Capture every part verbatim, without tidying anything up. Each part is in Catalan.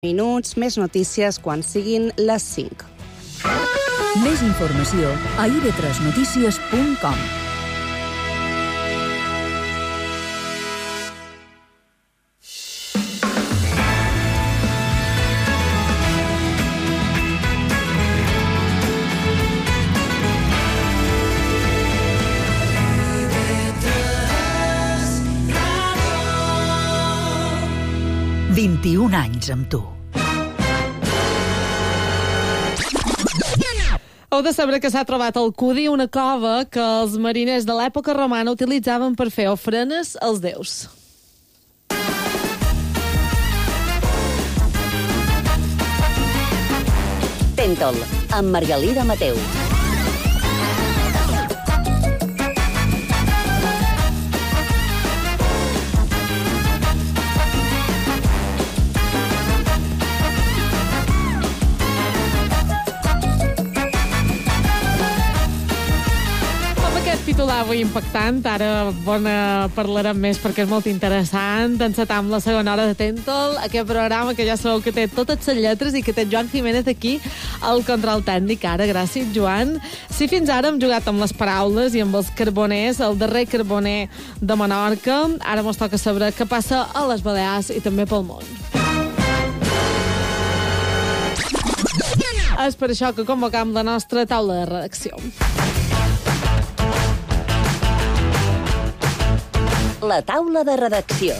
minuts, més notícies quan siguin les cinc. Més informació a i ve tres notícies punt com. vint-i-un anys amb tu. Heu de saber que s'ha trobat al Cudi una cova que els mariners de l'època romana utilitzaven per fer ofrenes als déus. Tentol, amb Margalida Mateu. Titular avui impactant, ara bona parlarem més perquè és molt interessant. Encetam la segona hora de Tentol, aquest programa que ja sabeu que té totes les lletres i que té Joan Jiménez aquí al control tècnic. Ara, gràcies, Joan. Si fins ara hem jugat amb les paraules i amb els carboners, el darrer carboner de Menorca, ara mos toca saber què passa a les Balears i també pel món. És per això que convocam la nostra taula de redacció. La taula de redacció.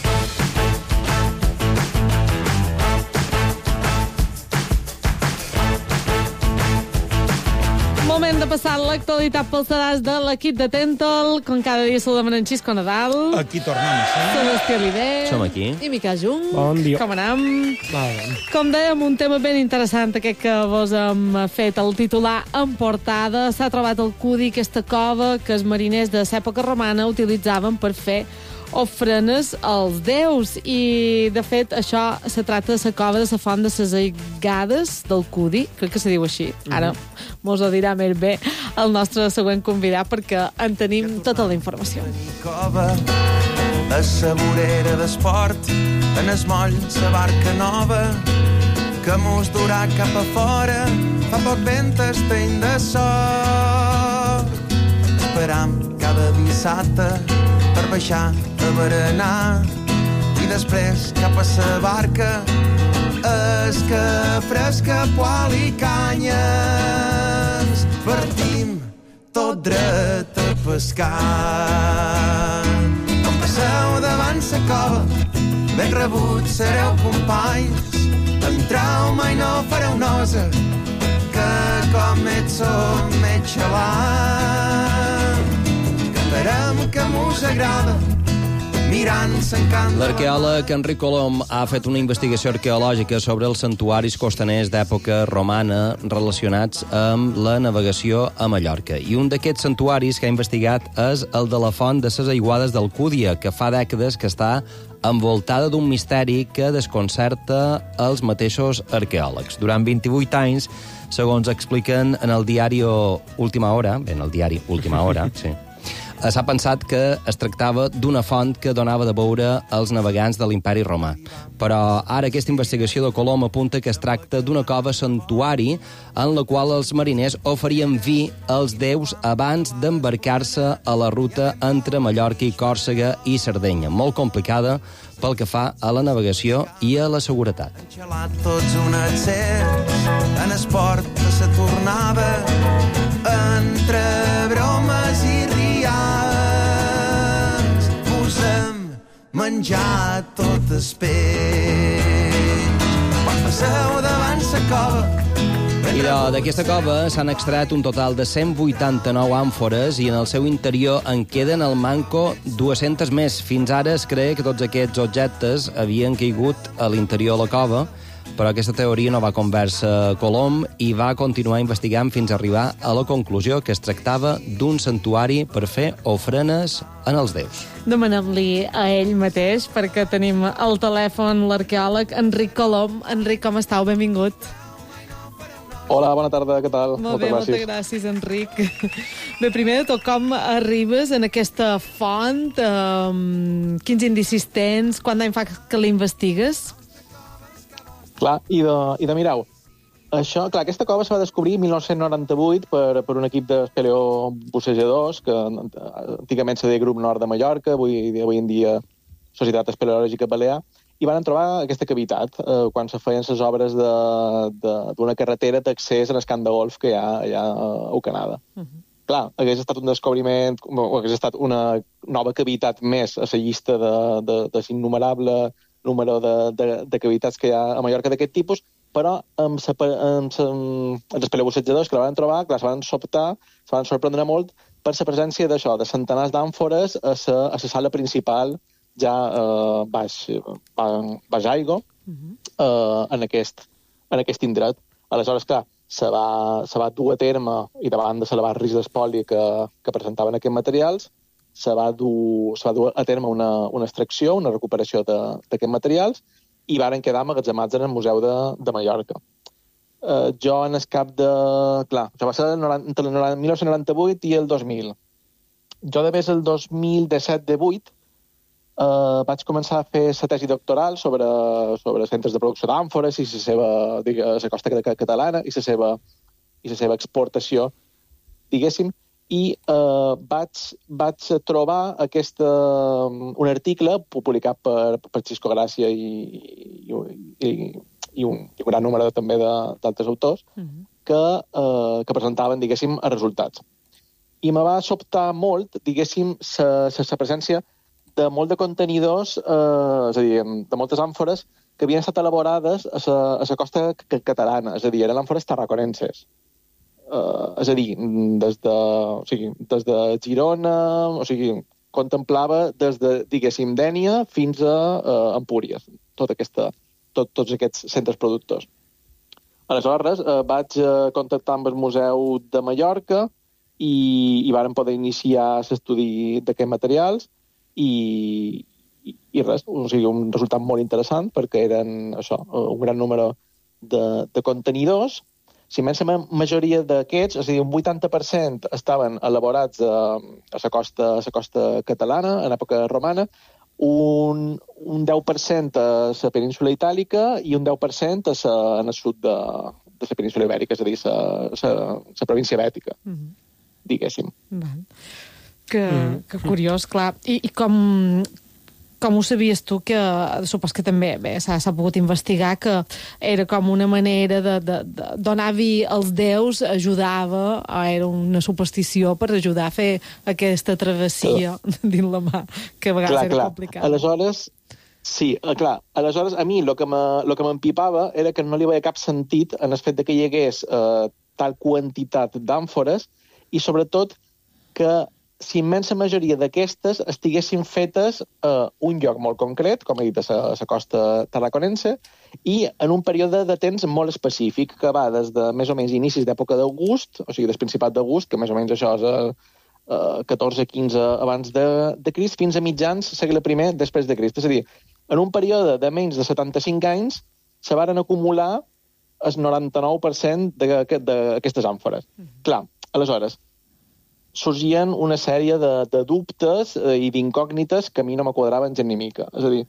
Moment de passar l'actualitat pels sedars de l'equip de Tentol. Com cada dia saludem en Xisco Nadal. Aquí tornem, sí. Sebastià Oliver. Som aquí. I Miquel Jung. Bon dia. Com anem? Bon. Com dèiem, un tema ben interessant aquest que vos hem fet el titular en portada. S'ha trobat al Cudi aquesta cova que els mariners de l'època romana utilitzaven per fer ofrenes als déus. I, de fet, això se tracta de la cova de la font de les Aigades del Cudi, crec que se diu així. Ara mos ho dirà més bé el nostre següent convidat perquè en tenim tota la informació. Cova, a sa vorera d'esport, en es moll sa barca nova, que mos durà cap a fora, fa poc vent esteny de sort. Esperam cada dissabte per baixar a berenar i després cap a sa barca es que fresca, poal i canyes partim tot dret a pescar. Com passeu davant sa cova ben rebuts sereu companys, entrau mai no fareu nosa que com ets som ets xalant. Cantarem que mos agrada mirant s'encanta. L'arqueòleg Enric Colom ha fet una investigació arqueològica sobre els santuaris costaners d'època romana relacionats amb la navegació a Mallorca. I un d'aquests santuaris que ha investigat és el de la font de ses Aiguades d'Alcúdia, que fa dècades que està envoltada d'un misteri que desconcerta els mateixos arqueòlegs. Durant vint-i-vuit anys, segons expliquen en el diari Última Hora, bé, en el diari Última Hora, sí, s'ha pensat que es tractava d'una font que donava de beure als navegants de l'imperi romà. Però ara aquesta investigació de Colom apunta que es tracta d'una cova santuari en la qual els mariners oferien vi als déus abans d'embarcar-se a la ruta entre Mallorca i Còrsega i Sardenya, molt complicada pel que fa a la navegació i a la seguretat. Enxalat tots unets cers, en esport de sa tornada, entre bromes i rials, posem menjar tot el peix. Quan passeu davant sa cova, I d'aquesta cova s'han extret un total de cent vuitanta-nou àmfores i en el seu interior en queden al manco dues-centes més. Fins ara es creia que tots aquests objectes havien caigut a l'interior de la cova, però aquesta teoria no va convèncer Colom i va continuar investigant fins a arribar a la conclusió que es tractava d'un santuari per fer ofrenes en els déus. Demanem-li a ell mateix, perquè tenim al telèfon l'arqueòleg Enric Colom. Enric, com estàu? Benvingut. Hola, bona tarda, què tal? Molt bé, moltes gràcies, Enric. Bé, primer de tot, com arribes en aquesta font? Um, quins indicis tens? Quant d'any fa que l'investigues? Clar, i de, i de mireu, això, clar, aquesta cova se va descobrir en mil nou-cents noranta-vuit per, per un equip d'espeleobussejadors que antigament se deia Grup Nord de Mallorca, avui, avui en dia Societat Espeleològica Balear, i van trobar aquesta cavitat eh, quan se feien les obres d'una carretera d'accés a l'escamp de golf que hi ha allà a Canadà. Uh -huh. Clar, hagués estat un descobriment, o hagués estat una nova cavitat més a la llista de, de, de l'innumerable número de, de, de cavitats que hi ha a Mallorca d'aquest tipus, però amb, sa, amb, sa, amb els espeleobussejadors que la van trobar, clar, se van sobtar, se van sorprendre molt per la presència d'això, de centenars d'àmfores a la a sala principal ja eh, baix, baix aigua uh-huh. eh, en, aquest, en aquest indret. Aleshores, clar, se va, se va dur a terme, i davant de l'elevat risc d'espoli que, que presentaven aquests materials, se va dur, se va dur a terme una, una extracció, una recuperació d'aquests materials, i varen quedar emmagatzemats en el Museu de, de Mallorca. Eh, jo, en el cap de... Clar, això va ser entre el mil nou-cents noranta-vuit i el dos mil. Jo, de més, el dos mil disset divuit, Uh, vaig començar a fer la tesi doctoral sobre, sobre centres de producció d'àmfores i la seva, digues, la costa catalana i la seva, i la seva exportació, diguéssim, i uh, vaig, vaig trobar aquesta, un article publicat per, per Xisco Gràcia i, i, i, i, un, i un gran número també d'altres autors uh-huh. que, uh, que presentaven, diguéssim, els resultats. I me va sobtar molt, diguéssim, la presència de molt de contenidors, eh, és a dir, de moltes àmfores que havien estat elaborades a la, a la costa catalana, és a dir, eren àmfores tarraconenses. Eh, és a dir, des de, o sigui, des de Girona, o sigui, contemplava des de, diguéssim, Dénia fins a eh, Empúries, tota aquesta, tot, tots aquests centres productors. Aleshores, eh, vaig eh, contactar amb el Museu de Mallorca i, i varen poder iniciar l'estudi d'aquests materials. I, i, i res, o sigui, un resultat molt interessant perquè eren això, un gran número de, de contenidors. La immensa majoria d'aquests, és a dir, un vuitanta per cent estaven elaborats a, a la costa, a la costa catalana, en època romana, un, un deu per cent a la península itàlica i un deu per cent a sa, en el sud de, de la península ibèrica, és a dir, la província bètica, mm-hmm. diguéssim. Val. Que, que curiós, clar. I, i com, com ho sabies tu, que supos que també s'ha pogut investigar, que era com una manera de, de, de donar vi als déus, ajudava, o era una superstició per ajudar a fer aquesta travessia sí. dins la mà, que a vegades clar, era clar. complicat. Aleshores, sí, clar, aleshores a mi el que m'empipava era que no li veia cap sentit en el fet de que hi hagués eh, tal quantitat d'àmfores i sobretot que si immensa majoria d'aquestes estiguessin fetes a uh, un lloc molt concret, com he dit, a la costa tarraconense, i en un període de temps molt específic, que va des de més o menys inicis d'època d'August, o sigui, del Principat d'August, que més o menys això és a uh, catorze quinze abans de, de Crist, fins a mitjans segle primer després de Crist. És a dir, en un període de menys de setanta-cinc anys se varen acumular el noranta-nou per cent d'aquestes àmfores. Mm-hmm. Clar, aleshores, sorgien una sèrie de, de dubtes eh, i d'incògnites que a mi no me quadraven gens ni mica. És a dir,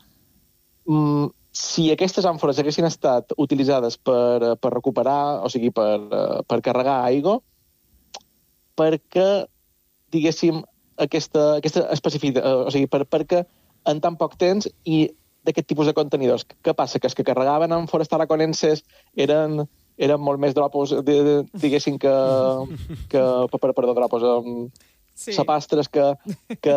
mm, si aquestes àmfores haguessin estat utilitzades per, per recuperar, o sigui, per, per carregar aigua, perquè, diguéssim, aquesta, aquesta especificitat, o sigui, per, perquè en tan poc temps i d'aquest tipus de contenidors. Què passa? Que els que carregaven àmfores tarraconenses eren... eren molt més dropos, diguéssim, que, que perdó, dropos, um, sí. sapastres, que, que,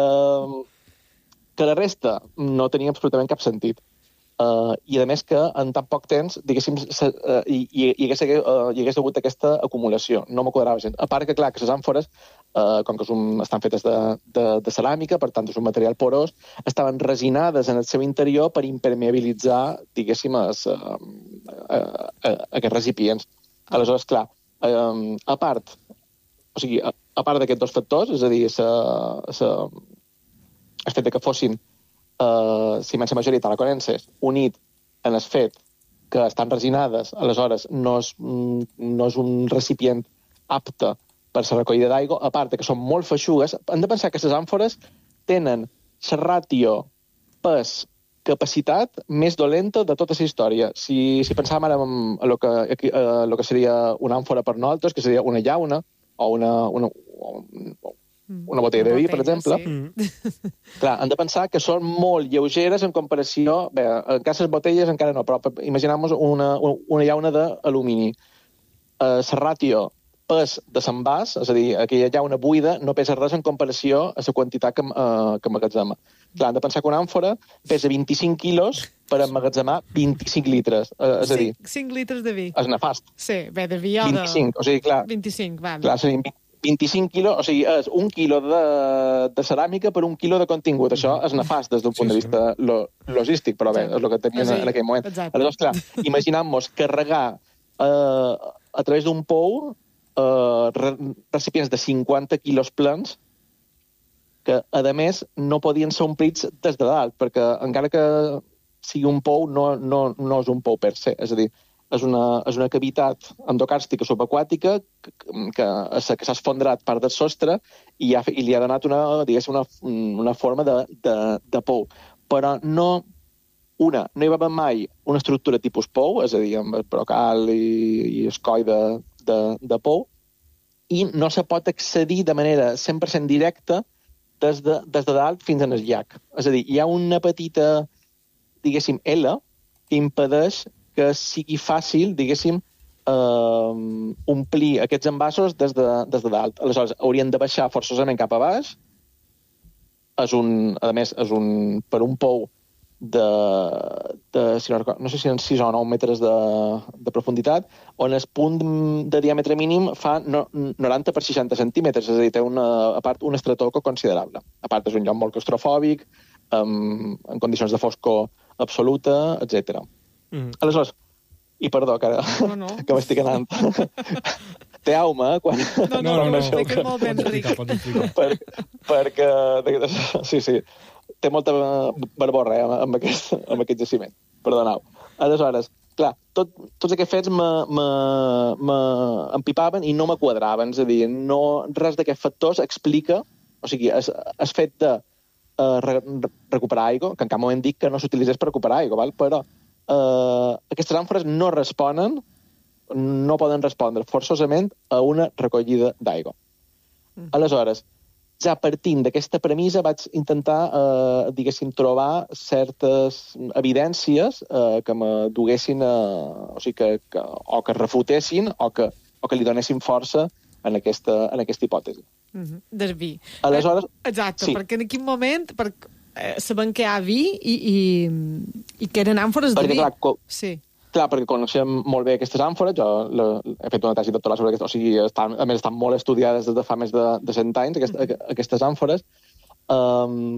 que la resta no tenia absolutament cap sentit. Uh, I, a més, que en tan poc temps, diguéssim, se, uh, hi, hi, hagués, uh, hi hagués hagut aquesta acumulació. No m'ho quadrava gens. A part que, clar, que les àmfores, uh, com que són, estan fetes de, de, de ceràmica, per tant, és un material porós, estaven resinades en el seu interior per impermeabilitzar, diguéssim, es, uh, uh, uh, aquests recipients. Aleshores, clar, uh, a part, o sigui, a, a part d'aquests dos factors, és a dir, sa, sa, el fet que fossin Uh, si immensa majoria tarraconenses, unit en el fet que estan resinades, aleshores no és, no és un recipient apte per la recollida d'aigua, a part que són molt feixugues. Hem de pensar que les àmfores tenen la ràtio pes capacitat més dolenta de tota la història. Si, si pensàvem ara en el que, a lo que seria una àmfora per nosaltres, que seria una llauna, o una, una, una botella de vi, per exemple, sí. Clar, hem de pensar que són molt lleugeres en comparació... Bé, en cas les botelles encara no, però imaginem-nos una, una llauna d'alumini. La uh, ràtio pes de l'envàs, és a dir, aquella llauna buida, no pesa res en comparació a la quantitat que, uh, que emmagatzema. Clar, hem de pensar que una àmfora pesa vint-i-cinc quilos per emmagatzemar vint-i-cinc litres. Uh, és a dir... cinc litres de vi. És nefast. Sí, bé, de vi o de... vint-i-cinc, o sigui, clar... vint-i-cinc, va. Clar, és a dir, vint-i-cinc quilos, o sigui, és un quilo de, de ceràmica per un quilo de contingut. Això és nefast des d'un punt sí, de vista sí. lo, logístic, però bé, és el que tenim sí, en aquell moment. Exacte. Aleshores, clar, imaginem-nos carregar uh, a través d'un pou Uh, recipients de cinquanta quilos plens que, a més, no podien ser omplits des de dalt, perquè encara que sigui un pou, no, no, no és un pou per se. És a dir, és una, és una cavitat endocàrstica subaquàtica que, que, que s'ha esfondrat part del sostre i, ha, i li ha donat una, diguéssim, una, una forma de, de, de pou. Però no... Una, no hi va haver mai una estructura tipus pou, és a dir, amb el brocal i, i el coll de, de, de pou, i no se pot accedir de manera cent per cent directa des de, des de dalt fins en el llac. És a dir, hi ha una petita, diguéssim, L que impedeix que sigui fàcil, diguéssim, eh, omplir aquests envasos des de, des de dalt. Aleshores, haurien de baixar forçosament cap a baix. És un, a més, és un, per un pou de, de si no, no sé si en sis o nou metres de, de profunditat, on el punt de diàmetre mínim fa no, noranta per seixanta centímetres, és a dir, té una, a part un estratoco considerable. A part, és un lloc molt claustrofòbic, amb, en condicions de foscor absoluta, etcètera. Mm. Aleshores, i perdó, que, no, no. que m'estic anant. Teau-me, quan... No, no, no, no. Explica molt ben, Enric. Per, perquè... Sí, sí. Té molta barborra eh, amb, aquest, amb aquest jaciment. Perdoneu. Aleshores, clar, tot, tots aquests fets m'empipaven i no me quadraven. És a dir, no, res d'aquests factors explica... O sigui, es, es fet de uh, re, recuperar aigua, que en cap moment dic que no s'utilitzés per recuperar aigua, val? Però uh, aquestes àmfores no responen, no poden respondre forçosament a una recollida d'aigua. Mm. Aleshores, ja partint d'aquesta premissa vaig intentar, eh, diguéssim, trobar certes evidències eh, que me duguessin, a, o sigui, que, que, o que refutessin o que, o que li donessin força en aquesta, en aquesta hipòtesi. Mm-hmm. Del vi. Aleshores... Exacte, sí. Perquè en quin moment per, eh, sabem que hi ha vi i, i, i que eren àmfores de perquè, vi. Clar, co- sí. Clar, perquè coneixem molt bé aquestes àmfores, jo la, he fet una tesi doctoral sobre aquestes, o sigui, estan, a més estan molt estudiades des de fa més de, de cent anys, aquest, mm. aquestes àmfores, um,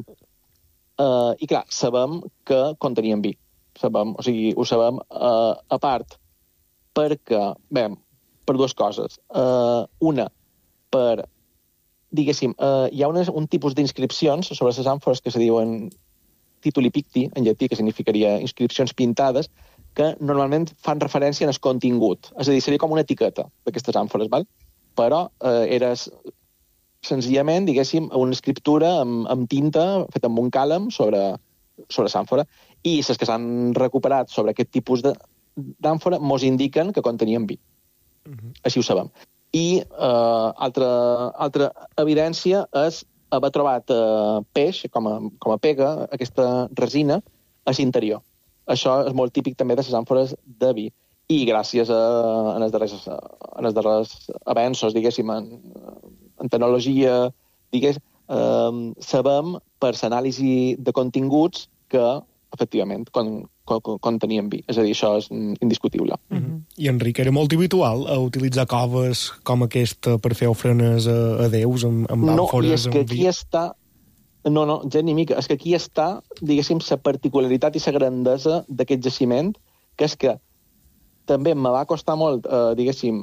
uh, i clar, sabem que contenien vi, sabem, o sigui, ho sabem uh, a part, perquè, bé, per dues coses. Uh, una, per, diguéssim, uh, hi ha unes, un tipus d'inscripcions sobre les àmfores que se diuen tituli picti, en llatí, que significaria inscripcions pintades, que normalment fan referència en el contingut. És a dir, seria com una etiqueta d'aquestes àmfores, val? Però eh, era senzillament, diguéssim, una escriptura amb, amb tinta feta amb un càlam sobre, sobre l'àmfora, i les que s'han recuperat sobre aquest tipus d'àmfora mos indiquen que contenien vi. Uh-huh. Així ho sabem. I eh, altra, altra evidència és haver trobat eh, peix, com a, com a pega, aquesta resina, a l'interior. Això és molt típic també de les àmfores de vi. I gràcies a, a els darrers, a els darrers avenços, diguéssim, en, en tecnologia, digués, eh, sabem per l'anàlisi de continguts que, efectivament, con, con, contenien vi. És a dir, això és indiscutible. Mm-hmm. I, Enric, era molt habitual a utilitzar coves com aquesta per fer ofrenes a, a déus amb, amb no, àmfores i és que amb vi? Aquí està... No, no, ja ni mica. És que aquí està, diguéssim, la particularitat i la grandesa d'aquest jaciment, que és que també me va costar molt, eh, diguéssim,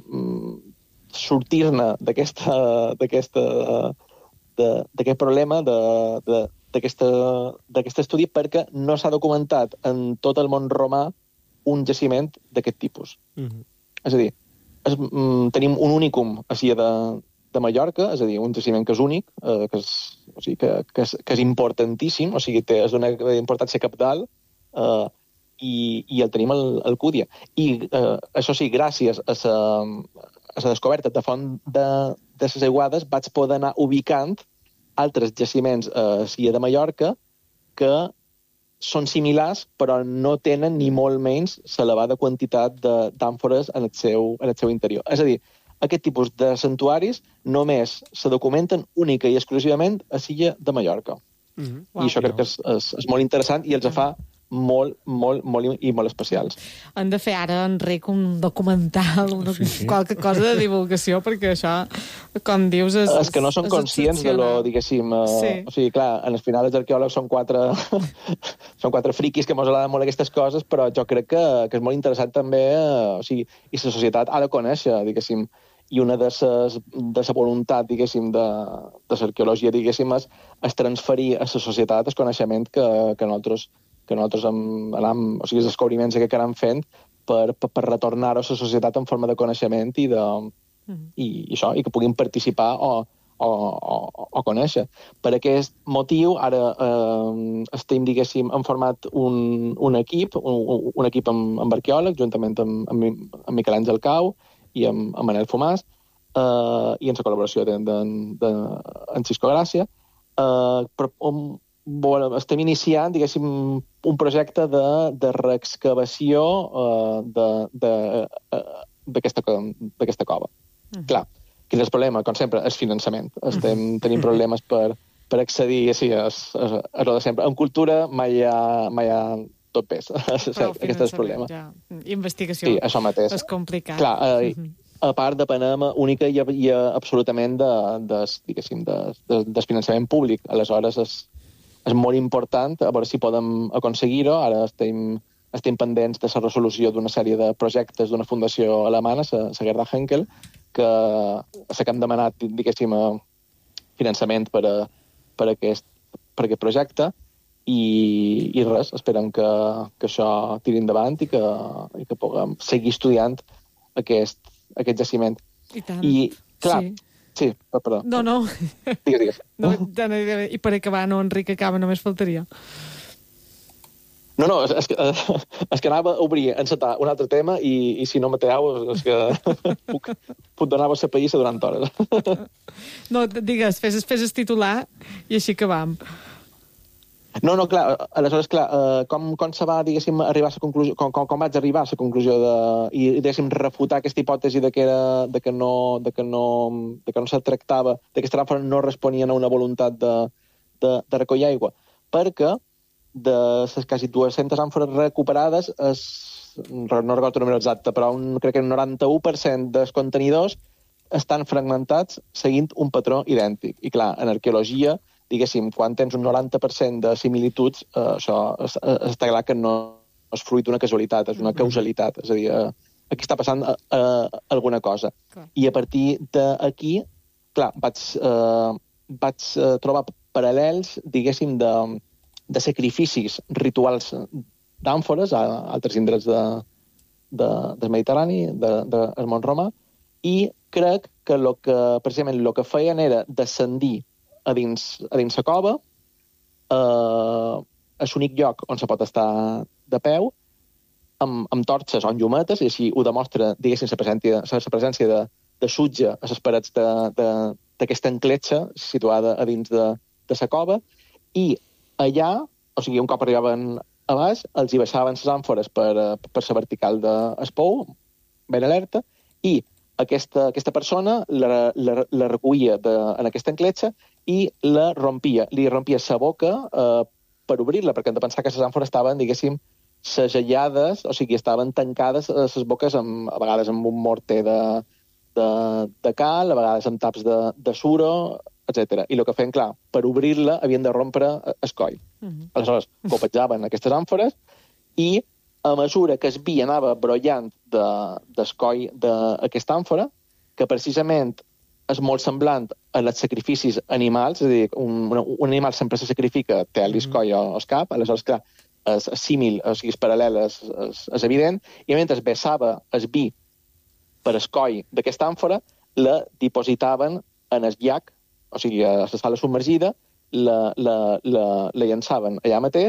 sortir-ne d'aquesta, d'aquesta, d'aquest problema, d'aquest estudi, perquè no s'ha documentat en tot el món romà un jaciment d'aquest tipus. Mm-hmm. És a dir, és, mm, tenim un únicum així de... de Mallorca, és a dir, un jaciment que és únic, eh, que, és, o sigui, que, que, és, que és importantíssim, o sigui, té, és d'una importància cabdal uh, i, i el tenim al, al Cúdia. I, uh, això sí, gràcies a la a la descoberta de font de, de les aiguades vaig poder anar ubicant altres jaciments a Sia de Mallorca que són similars, però no tenen ni molt menys l'elevada quantitat d'àmfores en, el seu, en el seu interior. És a dir, aquest tipus de santuaris només se documenten única i exclusivament a Sia de Mallorca. Mm-hmm. Wow. I això crec que és, és, és molt interessant i els fa molt, molt, molt i molt especials. Hem de fer ara, Enric, un documental, una, sí, sí. qualque cosa de divulgació, perquè això, com dius, és És que no són conscients de lo, diguéssim... Uh, sí. O sigui, clar, en el final els arqueòlegs són quatre, són quatre friquis que mos agraden molt aquestes coses, però jo crec que, que és molt interessant també, uh, o sigui, i la societat ha de conèixer, diguéssim, i una de les de la voluntat, diguéssim, de, de l'arqueologia, diguéssim, és, és transferir a la societat el coneixement que, que nosaltres que nosaltres anam, o sigui, els descobriments que anem fent per, per, per retornar-ho a la societat en forma de coneixement i, de, mm. i, i això, i que puguin participar o, o, o, o conèixer. Per aquest motiu, ara eh, estem, diguéssim, hem format un, un equip, un, un equip amb, amb arqueòlegs, juntament amb, amb, amb Miquel Àngel Cau i amb, amb Manel Fumàs, eh, i en la col·laboració de, de, de, en Cisco Gràcia, eh, però um, Bueno, estem iniciant, diguéssim, un projecte de, de reexcavació uh, d'aquesta cova. Mm. Clar, quin és el problema? Com sempre, és finançament. Estem mm. tenint problemes per, per accedir sí, a, a, a lo de sempre. En cultura mai hi ha, mai hi ha tot pes. Aquest és el problema. Ja. Investigació sí, això mateix. És complicat. Clar, uh, mm-hmm. a part depenem única i, i absolutament de, de, diguéssim, de, de, del finançament públic. Aleshores, és és molt important, a veure si podem aconseguir-ho. Ara estem, estem pendents de la resolució d'una sèrie de projectes d'una fundació alemana, la Gerda Henkel, que s'ha hem demanat, diguéssim, finançament per, a, per, aquest, per aquest projecte i, i res, esperem que, que això tiri endavant i que, i que puguem seguir estudiant aquest, aquest jaciment. I tant. I, clar, sí. Sí, perdó. No, no. Digues, digues. No, ja no, I per acabar, no, Enric, acaba, només faltaria. No, no, és, és, que, és que anava a obrir, encetar un altre tema i, i si no mateu, és que puc, puc donar-vos la païssa durant hores. No, digues, fes, fes el titular i així acabam. No, no, clar, aleshores, clar, eh, com, com se va, diguéssim, arribar a la conclusió, com, com, com vaig arribar a la conclusió de, i, diguéssim, refutar aquesta hipòtesi de que, era, de que, no, de que, no, de que no se tractava, de que aquestes àmfores no responien a una voluntat de, de, de recollir aigua, perquè de les quasi dues-centes àmfores recuperades, es, no recordo el número exacte, però un, crec que el noranta-u per cent dels contenidors estan fragmentats seguint un patró idèntic. I clar, en arqueologia, diguéssim, quan tens un noranta per cent de similituds, eh, això es, està clar que no és fruit d'una casualitat, és una causalitat. És a dir, eh, aquí està passant eh, eh, alguna cosa. Clar. I a partir d'aquí, clar, vaig, eh, vaig eh, trobar paral·lels, diguéssim, de, de sacrificis rituals d'àmfores a altres indrets de, de, del Mediterrani, de, de, del món romà, i crec que, lo que precisament el que feien era descendir a dins, a dins la cova, eh, és l'únic lloc on se pot estar de peu, amb, amb torxes o amb llumetes, i així ho demostra, diguéssim, la presència, la presència de, de sutge a les parets d'aquesta encletxa situada a dins de, de la cova, i allà, o sigui, un cop arribaven a baix, els hi baixaven les àmfores per, per la vertical d'Espou, ben alerta, i aquesta, aquesta persona la, la, la recollia de, en aquesta encletxa i la rompia. Li rompia la boca eh, per obrir-la, perquè hem de pensar que les àmfores estaven, diguéssim, segellades, o sigui, estaven tancades a les boques, amb, a vegades amb un morter de, de, de cal, a vegades amb taps de, de suro, etcètera. I el que feien, clar, per obrir-la havien de rompre el coll. Uh-huh. Aleshores, copetjaven aquestes àmfores i a mesura que el vi anava brollant de, del coll d'aquesta àmfora, que precisament és molt semblant als sacrificis animals, és a dir, un, un animal sempre se sacrifica, té el coll o el cap, aleshores, clar, el símil, o sigui, el paral·lel és, és, és evident, i mentre vessava el vi per el coll d'aquesta àmfora, la dipositaven en el llac, o sigui, a la sala submergida, la, la, la, la llançaven allà mateix,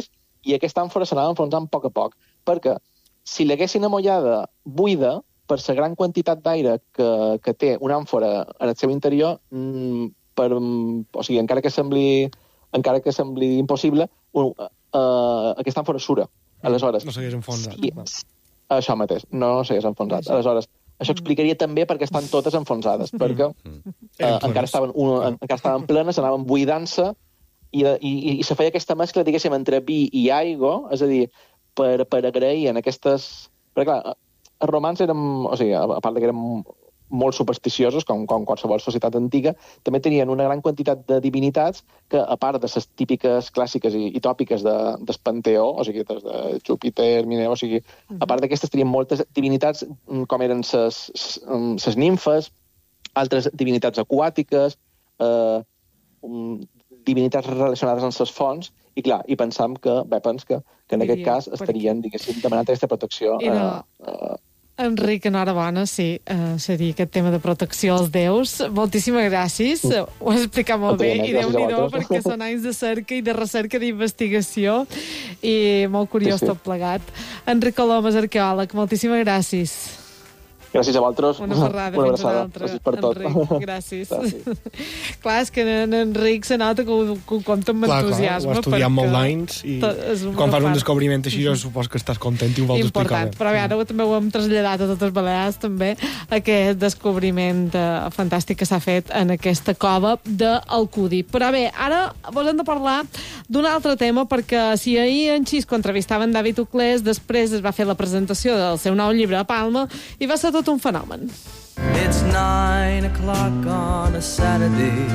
i aquesta àmfora s'anava enfonsant a poc a poc, perquè si l'haguessin amollada buida, per la gran quantitat d'aire que, que té una àmfora en el seu interior, mm, per, o sigui, encara que sembli, encara que sembli impossible, uh, uh, aquesta àmfora sura. Aleshores, no s'hagués enfonsat. Sí, això mateix, no, no s'hagués enfonsat. Aleshores, això explicaria també perquè estan totes enfonsades, perquè uh, encara, estaven, un, encara estaven plenes, anaven buidant-se, i, i, i se feia aquesta mescla, diguéssim, entre vi i aigua, és a dir, per, per agrair en aquestes... Perquè, clar, els romans érem, o sigui, a part de que érem molt supersticiosos, com, com qualsevol societat antiga, també tenien una gran quantitat de divinitats que, a part de les típiques clàssiques i, i tòpiques de, del Panteó, o sigui, des de Júpiter, Minerva, o sigui, a part d'aquestes tenien moltes divinitats com eren les nimfes, altres divinitats aquàtiques, eh, divinitats relacionades amb les fonts, i clar, i pensam que, bé, pens que, que en aquest cas estarien, diguéssim, demanant aquesta protecció. Era... Uh, uh, Enric, enhorabona, sí, uh, seria aquest tema de protecció als déus. Moltíssimes gràcies, uh, ho has explicat molt bé, i Déu-n'hi-do, perquè són anys de cerca i de recerca d'investigació, i molt curiós sí, sí. tot plegat. Enric Colomas, arqueòleg, moltíssimes gràcies. Gràcies a vosaltres. Una ferrada, una fins una altra. Gràcies per tot. Enric, gràcies. gràcies. Clar, és que en Enric se nota que ho, que ho compta amb clar, entusiasme. Clar, ho ha estudiat molt d'anys i quan fas un descobriment així, jo supos que estàs content i ho vols explicar bé. Però bé, ara també ho hem traslladat a totes Balears, també, aquest descobriment eh, fantàstic que s'ha fet en aquesta cova d'Alcúdia. Però bé, ara vos hem de parlar d'un altre tema, perquè si ahir en Xisco entrevistava en David Uclés, després es va fer la presentació del seu nou llibre a Palma i va ser tot un fenomen. It's nine o'clock on a Saturday.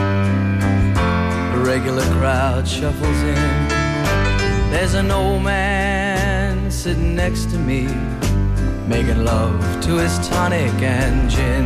A regular crowd shuffles in. There's an old man sitting next to me, making love to his tonic and gin.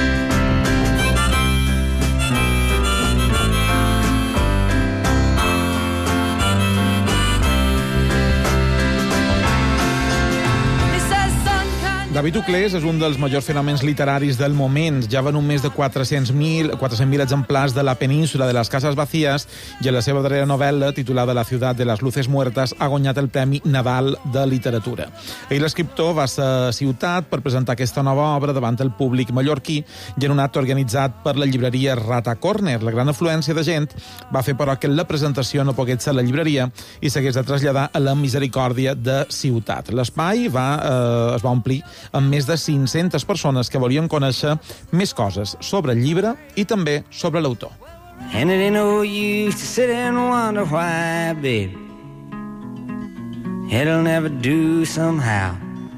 David Uclés és un dels majors fenòmens literaris del moment. Ja ven un més de quatre-cents mil exemplars de La península de les cases vacíes i en la seva darrera novel·la, titulada La ciutat de les luces muertas, ha guanyat el Premi Nadal de Literatura. Ahir l'escriptor va ser a Ciutat per presentar aquesta nova obra davant el públic mallorquí i en un acte organitzat per la llibreria Rata Corner. La gran afluència de gent va fer, però, que la presentació no pogués ser a la llibreria i s'hagués de traslladar a la Misericòrdia de Ciutat. L'espai va, eh, es va omplir amb més de cinc-centes persones que volien conèixer més coses sobre el llibre i també sobre l'autor. And it ain't no use to sit and wonder why, baby. It'll never do somehow.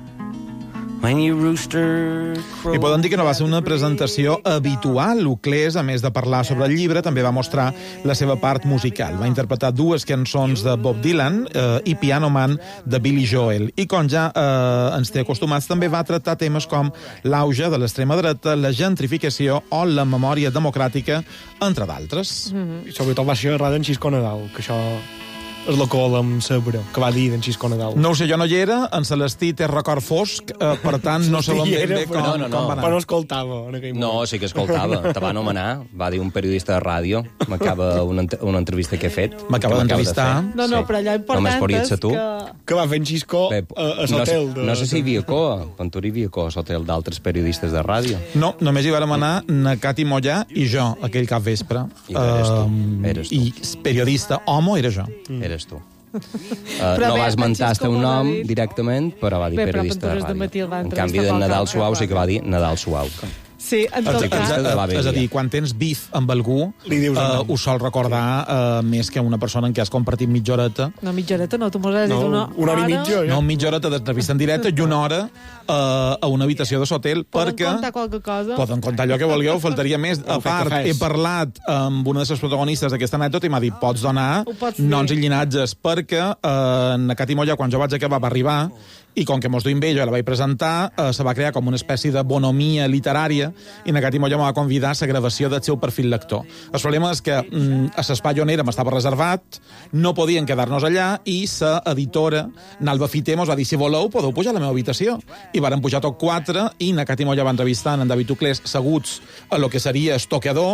I podem dir que no va ser una presentació habitual. Uclés, a més de parlar sobre el llibre, també va mostrar la seva part musical. Va interpretar dues cançons de Bob Dylan eh, i Piano Man de Billy Joel. I com ja eh, ens té acostumats, també va tractar temes com l'auge de l'extrema dreta, la gentrificació o la memòria democràtica, entre d'altres. Mm-hmm. I sobretot va ser arrada en Xisco Nadal, que això... és el que volem saber, que va dir d'en Xisco Nadal. No ho sé, jo no hi era, en Celestí té record fosc, eh, per tant no sabem ben bé com, no, no, no. com va anar. Però no escoltava en aquell moment. No, sí que escoltava. Te va anomenar, va dir un periodista de ràdio, m'acaba una, una entrevista que he fet. M'acaba d'entrevistar. De no, no, sí. Però allò important és que... Que va fer en Xisco a, a l'hotel. No, no sé si hi havia coa, quan tu hi havia coa a l'hotel d'altres periodistes de ràdio. No, només hi vàrem anar na Cati Mollà i jo, aquell cap vespre. I eres tu. Um, eres tu. I periodista homo era jo. Mm. Eres tu. Uh, no vas mentar el teu nom directament, però va dir bé, periodista de ràdio. En canvi, de Nadal Suau sí que va dir Nadal Suau. Sí, en tot cas. És a dir, quan tens bif amb algú, uh, ho sol recordar uh, més que una persona en què has compartit mitja horeta. No, mitja horeta no, tu mos has dit una hora. Una hora i mitja. No, mitja horeta d'entrevista en directe i una hora uh, a una habitació de l'hotel, perquè... Poden contar qualque cosa? Poden contar allò que vulgueu, faltaria més. A part, he parlat amb una de les protagonistes d'aquesta anècdota i m'ha dit, pots donar noms i llinatges, perquè uh, en Cati Mollà, quan jo vaig acabar, va arribar, i com que mos duim bé, jo la vaig presentar, eh, se va crear com una espècie de bonomia literària, i na Cati Mollà me va convidar a la gravació del seu perfil lector. El problema és que mm, a l'espai on érem estava reservat, no podien quedar-nos allà, i la editora, Nalba Fité, mos va dir, si voleu, podeu pujar a la meva habitació. I varen pujar tot quatre, i na Cati Mollà va entrevistar en David Uclés seguts a lo que seria el tocador,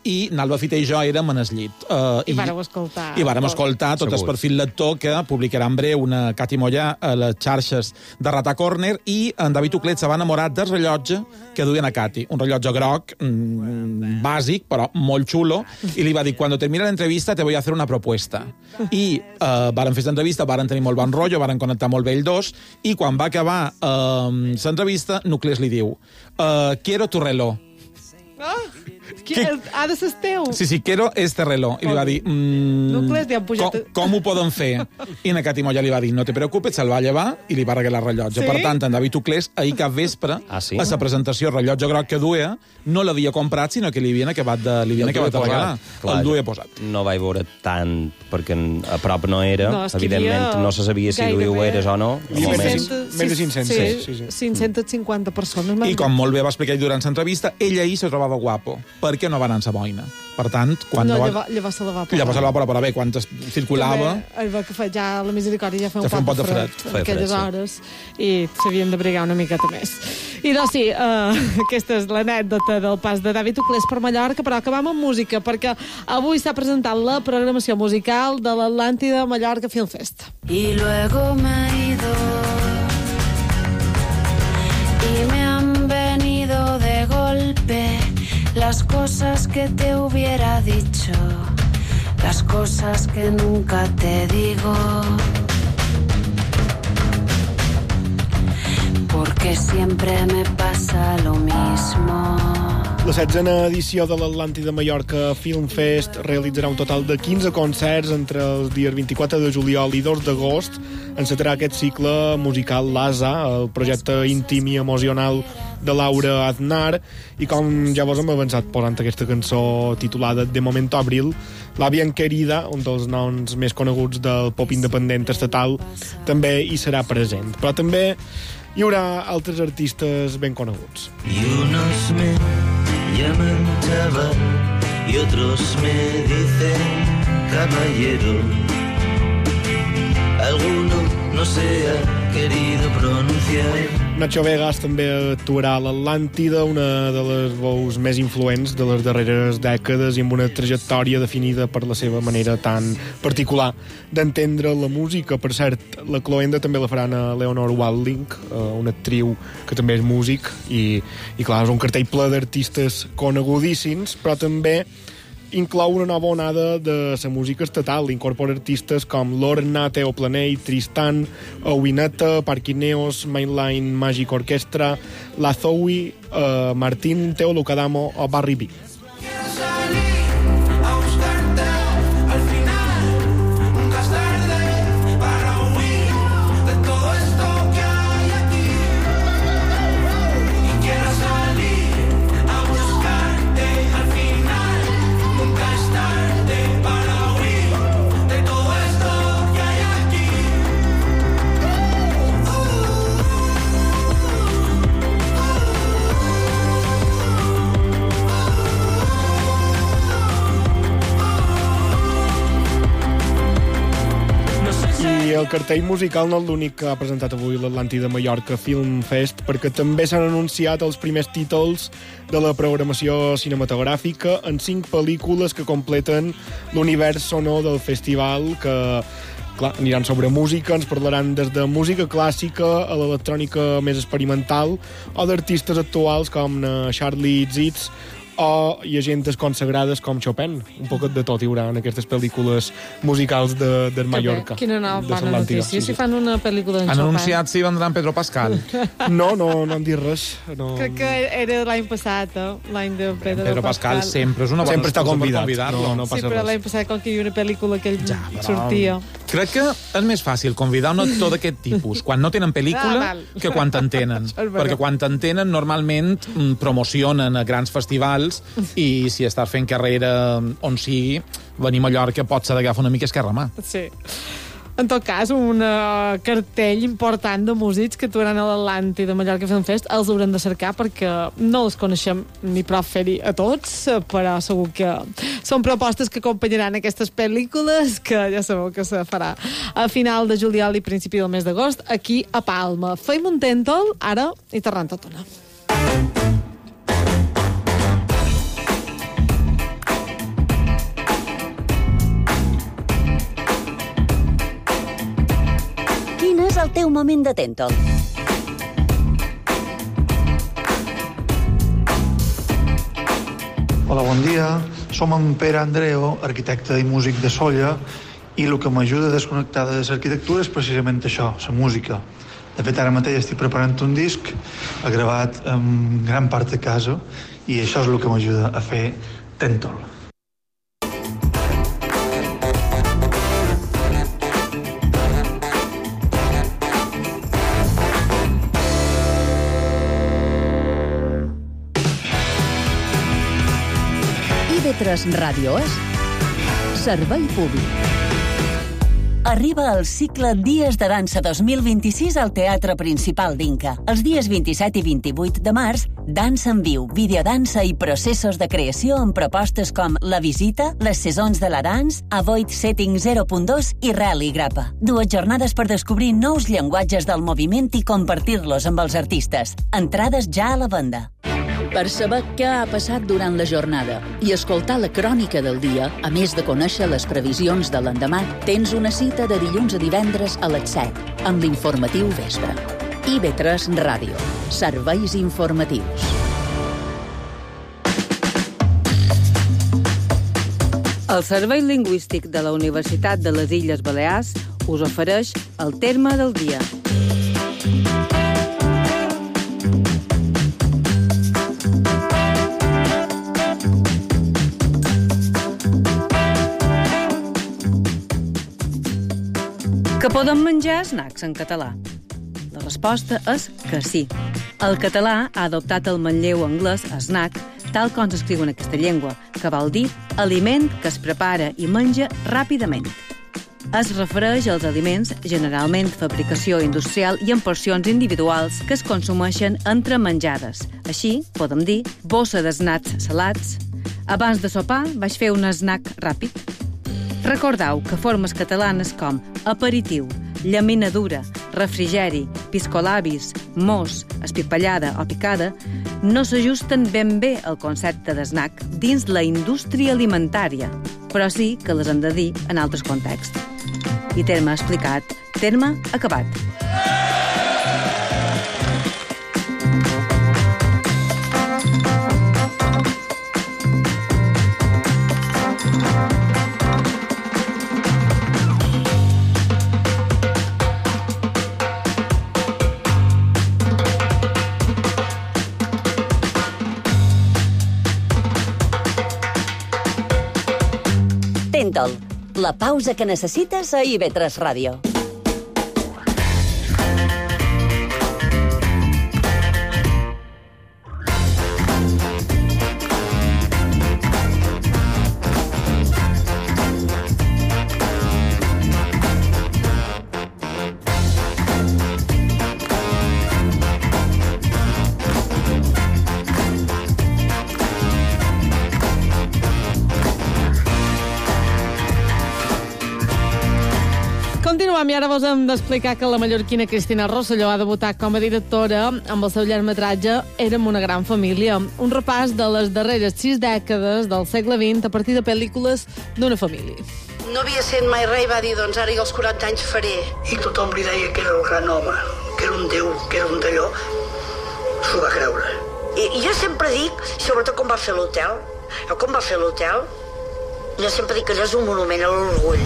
i Nalba Fita i jo érem en el llit. Uh, I, I vàreu escoltar. I vàrem escoltar tot el perfil lector que publicarà en breu una Cati Mollà a les xarxes de Rata Corner, i en David Uclet se va enamorar del rellotge que duien a Cati. Un rellotge groc, mmm, bàsic, però molt xulo, i li va dir, cuando termine la entrevista te voy a hacer una propuesta. I uh, varen fer l'entrevista, varen tenir molt bon rotllo, varen connectar molt bé ells dos, i quan va acabar uh, l'entrevista, Nuclés li diu, uh, quiero tu reloj. Ah, que ha de ser teu. Sí, sí, quiero este reloj. I li va dir, mm, Nuclés, li han pujat... com, com ho poden fer? I na Cati Mollà li va dir, no te preocupes, se'l va llevar i li va arreglar el rellotge. Sí? Per tant, en David Uclés, ahir cap vespre, ah, sí? a la presentació, el rellotge groc que duia, no l'havia comprat, sinó que li havien acabat de, li havien acabat de regalar. Clar, el duia posat. No vaig veure tant, perquè a prop no era. No, evidentment, no se sabia si duia ho eres o no. Més de cinc-cents. Sí, sí, sí. cinc-cents cinquanta persones. I com molt bé va explicar ell durant l'entrevista, ell ahir se trobava guapo, perquè no va anar a sa boina. Per tant, quan no, no va... llavors, llavors se la va posar. Llavors se la va posar, però bé, quan es circulava... També, va que fa, ja la misericòrdia ja fa un, ja fa un pot de fred, fred en aquelles fred, sí. hores, i s'havien de brigar una miqueta més. I doncs sí, uh, aquesta és l'anècdota del pas de David Uclés per Mallorca, però acabam amb música, perquè avui s'ha presentat la programació musical de l'Atlàntida Mallorca Film Fest. Y luego me he ido y me han venido de golpe las cosas que te hubiera dicho, las cosas que nunca te digo, porque siempre me pasa lo mismo. La setzena edició de l'Atlàntida Mallorca Film Fest realitzarà un total de quinze concerts entre els dies vint-i-quatre de juliol i dos d'agost. Encetarà aquest cicle musical l'Asa, el projecte íntim i emocional de Laura Aznar, i com ja vos hem avançat posant aquesta cançó titulada De Momento Abril, l'Àvia Querida, un dels noms més coneguts del pop independent estatal, també hi serà present. Però també hi haurà altres artistes ben coneguts. Y unos me llaman chaval y otros me dicen caballero. Alguno no se ha querido pronunciar. Nacho Vegas també actuarà a l'Atlàntida, una de les veus més influents de les darreres dècades i amb una trajectòria definida per la seva manera tan particular d'entendre la música. Per cert, la cloenda també la faran a Leonor Walding, una actriu que també és músic, i, i clar, és un cartell ple d'artistes conegudíssims, però també inclou una nova onada de la música estatal. Incorpora artistes com Lorna, Teo Planell, Tristan, Owineta, Parquineos, Mainline Magic Orchestra, La Zoe, uh, Martín, Teo Lucadamo o Barry B. El cartell musical no és l'únic que ha presentat avui l'Atlàntida Mallorca Film Fest, perquè també s'han anunciat els primers títols de la programació cinematogràfica en cinc pel·lícules que completen l'univers sonor del festival, que clar, aniran sobre música, ens parlaran des de música clàssica a l'electrònica més experimental o d'artistes actuals com Charlie Zitz o llegendes consagrades com Chopin. Un poquet de tot hi haurà en aquestes pel·lícules musicals de, de Mallorca. Quina bona notícia. Sí, sí. Si fan una pel·lícula d'en Han Chopin. anunciat si vendran Pedro Pascal. No, no, no han dit res. No. Crec que era l'any passat, eh? L'any de Pedro, Pedro Pascal. Pascal sempre és una bona sempre està convidat. convidar-lo. No, no passa sí, però res. l'any passat, com que hi havia una pel·lícula que ell Ja, però... sortia. Crec que és més fàcil convidar un actor d'aquest tipus quan no tenen pel·lícula Ah, que quan t'entenen. Perquè quan t'entenen normalment mm, promocionen a grans festivals i si estàs fent carrera on sigui, venir a Mallorca pot ser d'agafar una mica esquerramà. Sí. En tot cas, un uh, cartell important de músics que actuaran a l'Atlàntida Mallorca Film Fest els haurem de cercar perquè no els coneixem ni prou fer-hi a tots, però segur que són propostes que acompanyaran aquestes pel·lícules que ja sabeu que se farà a final de juliol i principi del mes d'agost aquí a Palma. Feim un tèntol, ara, i tornem tot una. el teu moment de Tentol. Hola, bon dia. Som en Pere Andreo, arquitecte i músic de Sóller, i el que m'ajuda a desconnectar de l'arquitectura és precisament això, la música. De fet, ara mateix estic preparant un disc gravat en gran part a casa i això és el que m'ajuda a fer Tentol. I V tres Ràdio és Servei Públic. Arriba el cicle Dies de Dansa dos mil vint-i-sis al Teatre Principal d'Inca. Els dies vint-i-set i vint-i-vuit de març, dansa en viu, videodansa i processos de creació amb propostes com La Visita, Les Saisons de la Dance, Avoid Setting zero punt dos i Rally Grappa. Dues jornades per descobrir nous llenguatges del moviment i compartir-los amb els artistes. Entrades ja a la venda. Per saber què ha passat durant la jornada i escoltar la crònica del dia, a més de conèixer les previsions de l'endemà, tens una cita de dilluns a divendres a les set, amb l'informatiu vespre. I V tres Ràdio. Serveis informatius. El Servei Lingüístic de la Universitat de les Illes Balears us ofereix el terme del dia. Que podem menjar snacks en català? La resposta és que sí. El català ha adoptat el manlleu anglès snack, tal com s'escriu en aquesta llengua, que vol dir aliment que es prepara i menja ràpidament. Es refereix als aliments, generalment fabricació industrial i en porcions individuals que es consumeixen entre menjades. Així, podem dir, bossa de snacks salats. Abans de sopar vaig fer un snack ràpid. Recordeu que formes catalanes com aperitiu, llaminadura, refrigeri, piscolabis, mos, espipallada o picada no s'ajusten ben bé al concepte d'snack dins la indústria alimentària, però sí que les hem de dir en altres contexts. I terme explicat, terme acabat. Tentol, la pausa que necessites a I V tres Ràdio. Continuem i ara vos hem d'explicar que la mallorquina Cristina Rosselló ha debutat com a directora amb el seu llargmetratge Érem una gran família, un repàs de les darreres sis dècades del segle vint a partir de pel·lícules d'una família. No havia sent mai rei, va dir, doncs ara i als quaranta anys faré. I tothom li deia que era el gran home, que era un déu, que era un d'allò. S'ho va creure. I, I jo sempre dic, sobretot com va fer l'hotel, com va fer l'hotel, jo sempre dic que allò és un monument a l'orgull.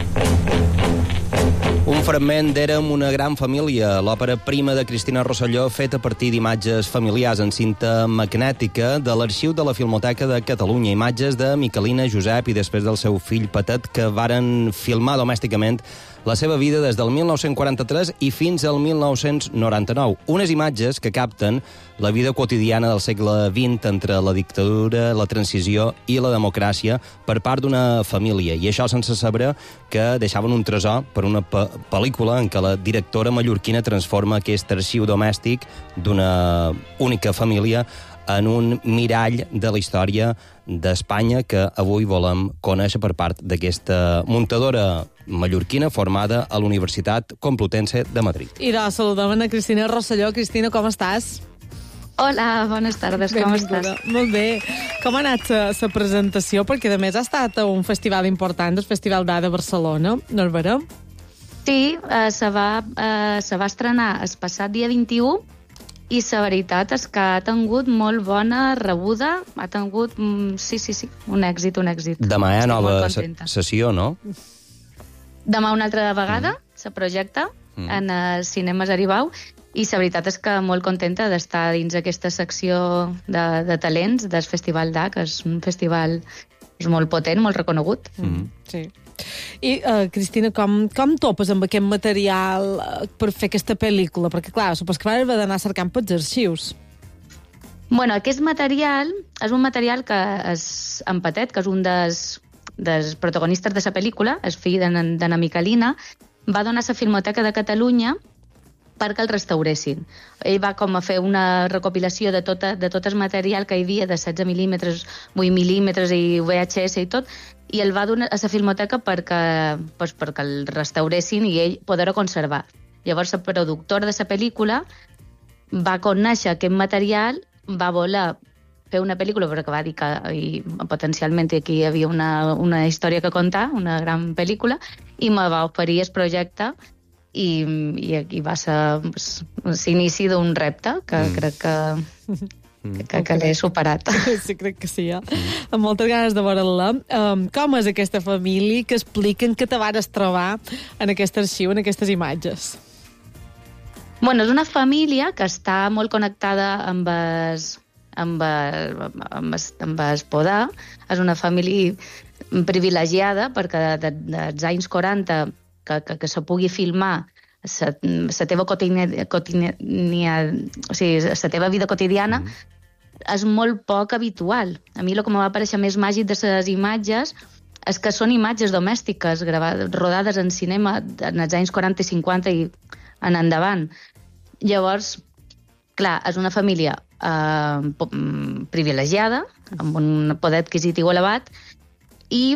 Un fragment d'Érem una gran família, l'òpera prima de Cristina Rosselló feta a partir d'imatges familiars en cinta magnètica de l'Arxiu de la Filmoteca de Catalunya, imatges de Miquelina, Josep i després del seu fill Petet que varen filmar domèsticament la seva vida des del mil nou-cents quaranta-tres i fins al mil nou-cents noranta-nou. Unes imatges que capten la vida quotidiana del segle vint entre la dictadura, la transició i la democràcia per part d'una família. I això sense saber que deixaven un tresor per una pel·lícula en què la directora mallorquina transforma aquest arxiu domèstic d'una única família en un mirall de la història d'Espanya que avui volem conèixer per part d'aquesta muntadora mallorquina formada a la Universitat Complutense de Madrid. I de saludem a Cristina Rosselló. Cristina, com estàs? Hola, bones tardes, com estàs? Molt bé. Com ha anat la presentació? Perquè, a més, ha estat un festival important, el Festival d'A de Barcelona, no és vera? Sí, eh, se, va, eh, se va estrenar el passat dia vint-i-u i la veritat és que ha tingut molt bona rebuda, ha tingut, mm, sí, sí, sí, un èxit, un èxit. Demà hi ha Estic nova molt se- contenta. sessió, no? Demà una altra vegada mm. se projecta mm. en els cinemes Aribau i la veritat és que molt contenta d'estar dins aquesta secció de, de talents del Festival d'A, que és un festival és molt potent, molt reconegut. Mm. Sí. I, uh, Cristina, com, com topes amb aquest material uh, per fer aquesta pel·lícula? Perquè, clar, supos que va haver d'anar cercant pels arxius. Bueno, aquest material és un material que és en Patet, que és un dels, dels protagonistes de la pel·lícula, el fill d'Anna Michelina, va donar a la Filmoteca de Catalunya perquè el restauressin. Ell va com a fer una recopilació de, tota, de tot el material que hi havia de setze mil·límetres, vuit mil·límetres i V H S i tot, i el va donar a la Filmoteca perquè, doncs, perquè el restauressin i ell poder-ho conservar. Llavors, el productor de la pel·lícula va conèixer aquest material, va voler fer una pel·lícula perquè va dir que i, potencialment aquí hi havia una, una història que contar, una gran pel·lícula, i me va oferir el projecte i, i aquí va ser pues, l'inici d'un repte que mm. crec que, que, que l'he superat. Sí, crec que sí, eh? Mm. Amb moltes ganes de veure-la. Um, com és aquesta família que expliquen que te vares trobar en aquest arxiu, en aquestes imatges? Bueno, és una família que està molt connectada amb es, amb, el, amb, es, amb el poder. És una família privilegiada perquè de, de, dels anys quaranta que, que, que se pugui filmar la teva quotidiana, quotidiana, o sigui, la teva vida quotidiana mm. és molt poc habitual. A mi el que m'ha pareixer més màgic de les imatges és que són imatges domèstiques gravades, rodades en cinema en els anys quaranta i cinquanta i en endavant. Llavors, clar, és una família eh, privilegiada, amb un poder adquisitiu elevat i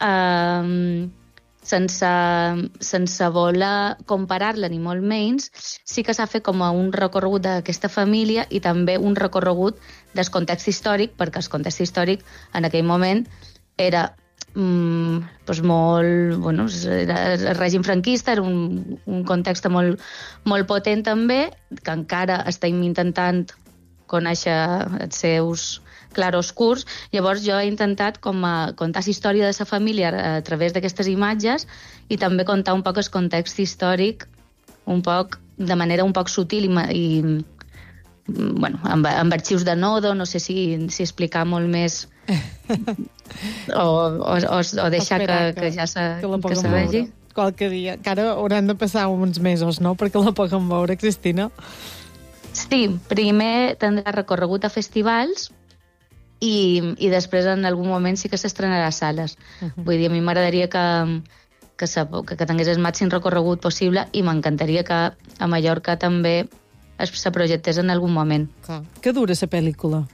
eh, sense, sense voler comparar-la ni molt menys, sí que s'ha fet com a un recorregut d'aquesta família i també un recorregut del context històric, perquè el context històric en aquell moment era mm, doncs molt... Bueno, era el règim franquista, era un, un context molt, molt potent també, que encara estem intentant conèixer els seus claroscurs. Llavors jo he intentat com a contar la història de la família a través d'aquestes imatges i també contar un poc el context històric un poc, de manera un poc sutil i, i bueno, amb, amb arxius de Nodo, no sé si, si explicar molt més o, o, o, o deixar que, que, que ja se, que, que se vegi. Qualque dia. Que ara hauran de passar uns mesos, no?, perquè la puguem veure, Cristina. Sí, primer tindrà recorregut a festivals i, i després en algun moment sí que s'estrenarà a sales. Uh -huh. Vull dir, a mi m'agradaria que, que, que, que tingués el màxim recorregut possible i m'encantaria que a Mallorca també es, se projectés en algun moment. Clar. Què dura la pel·lícula?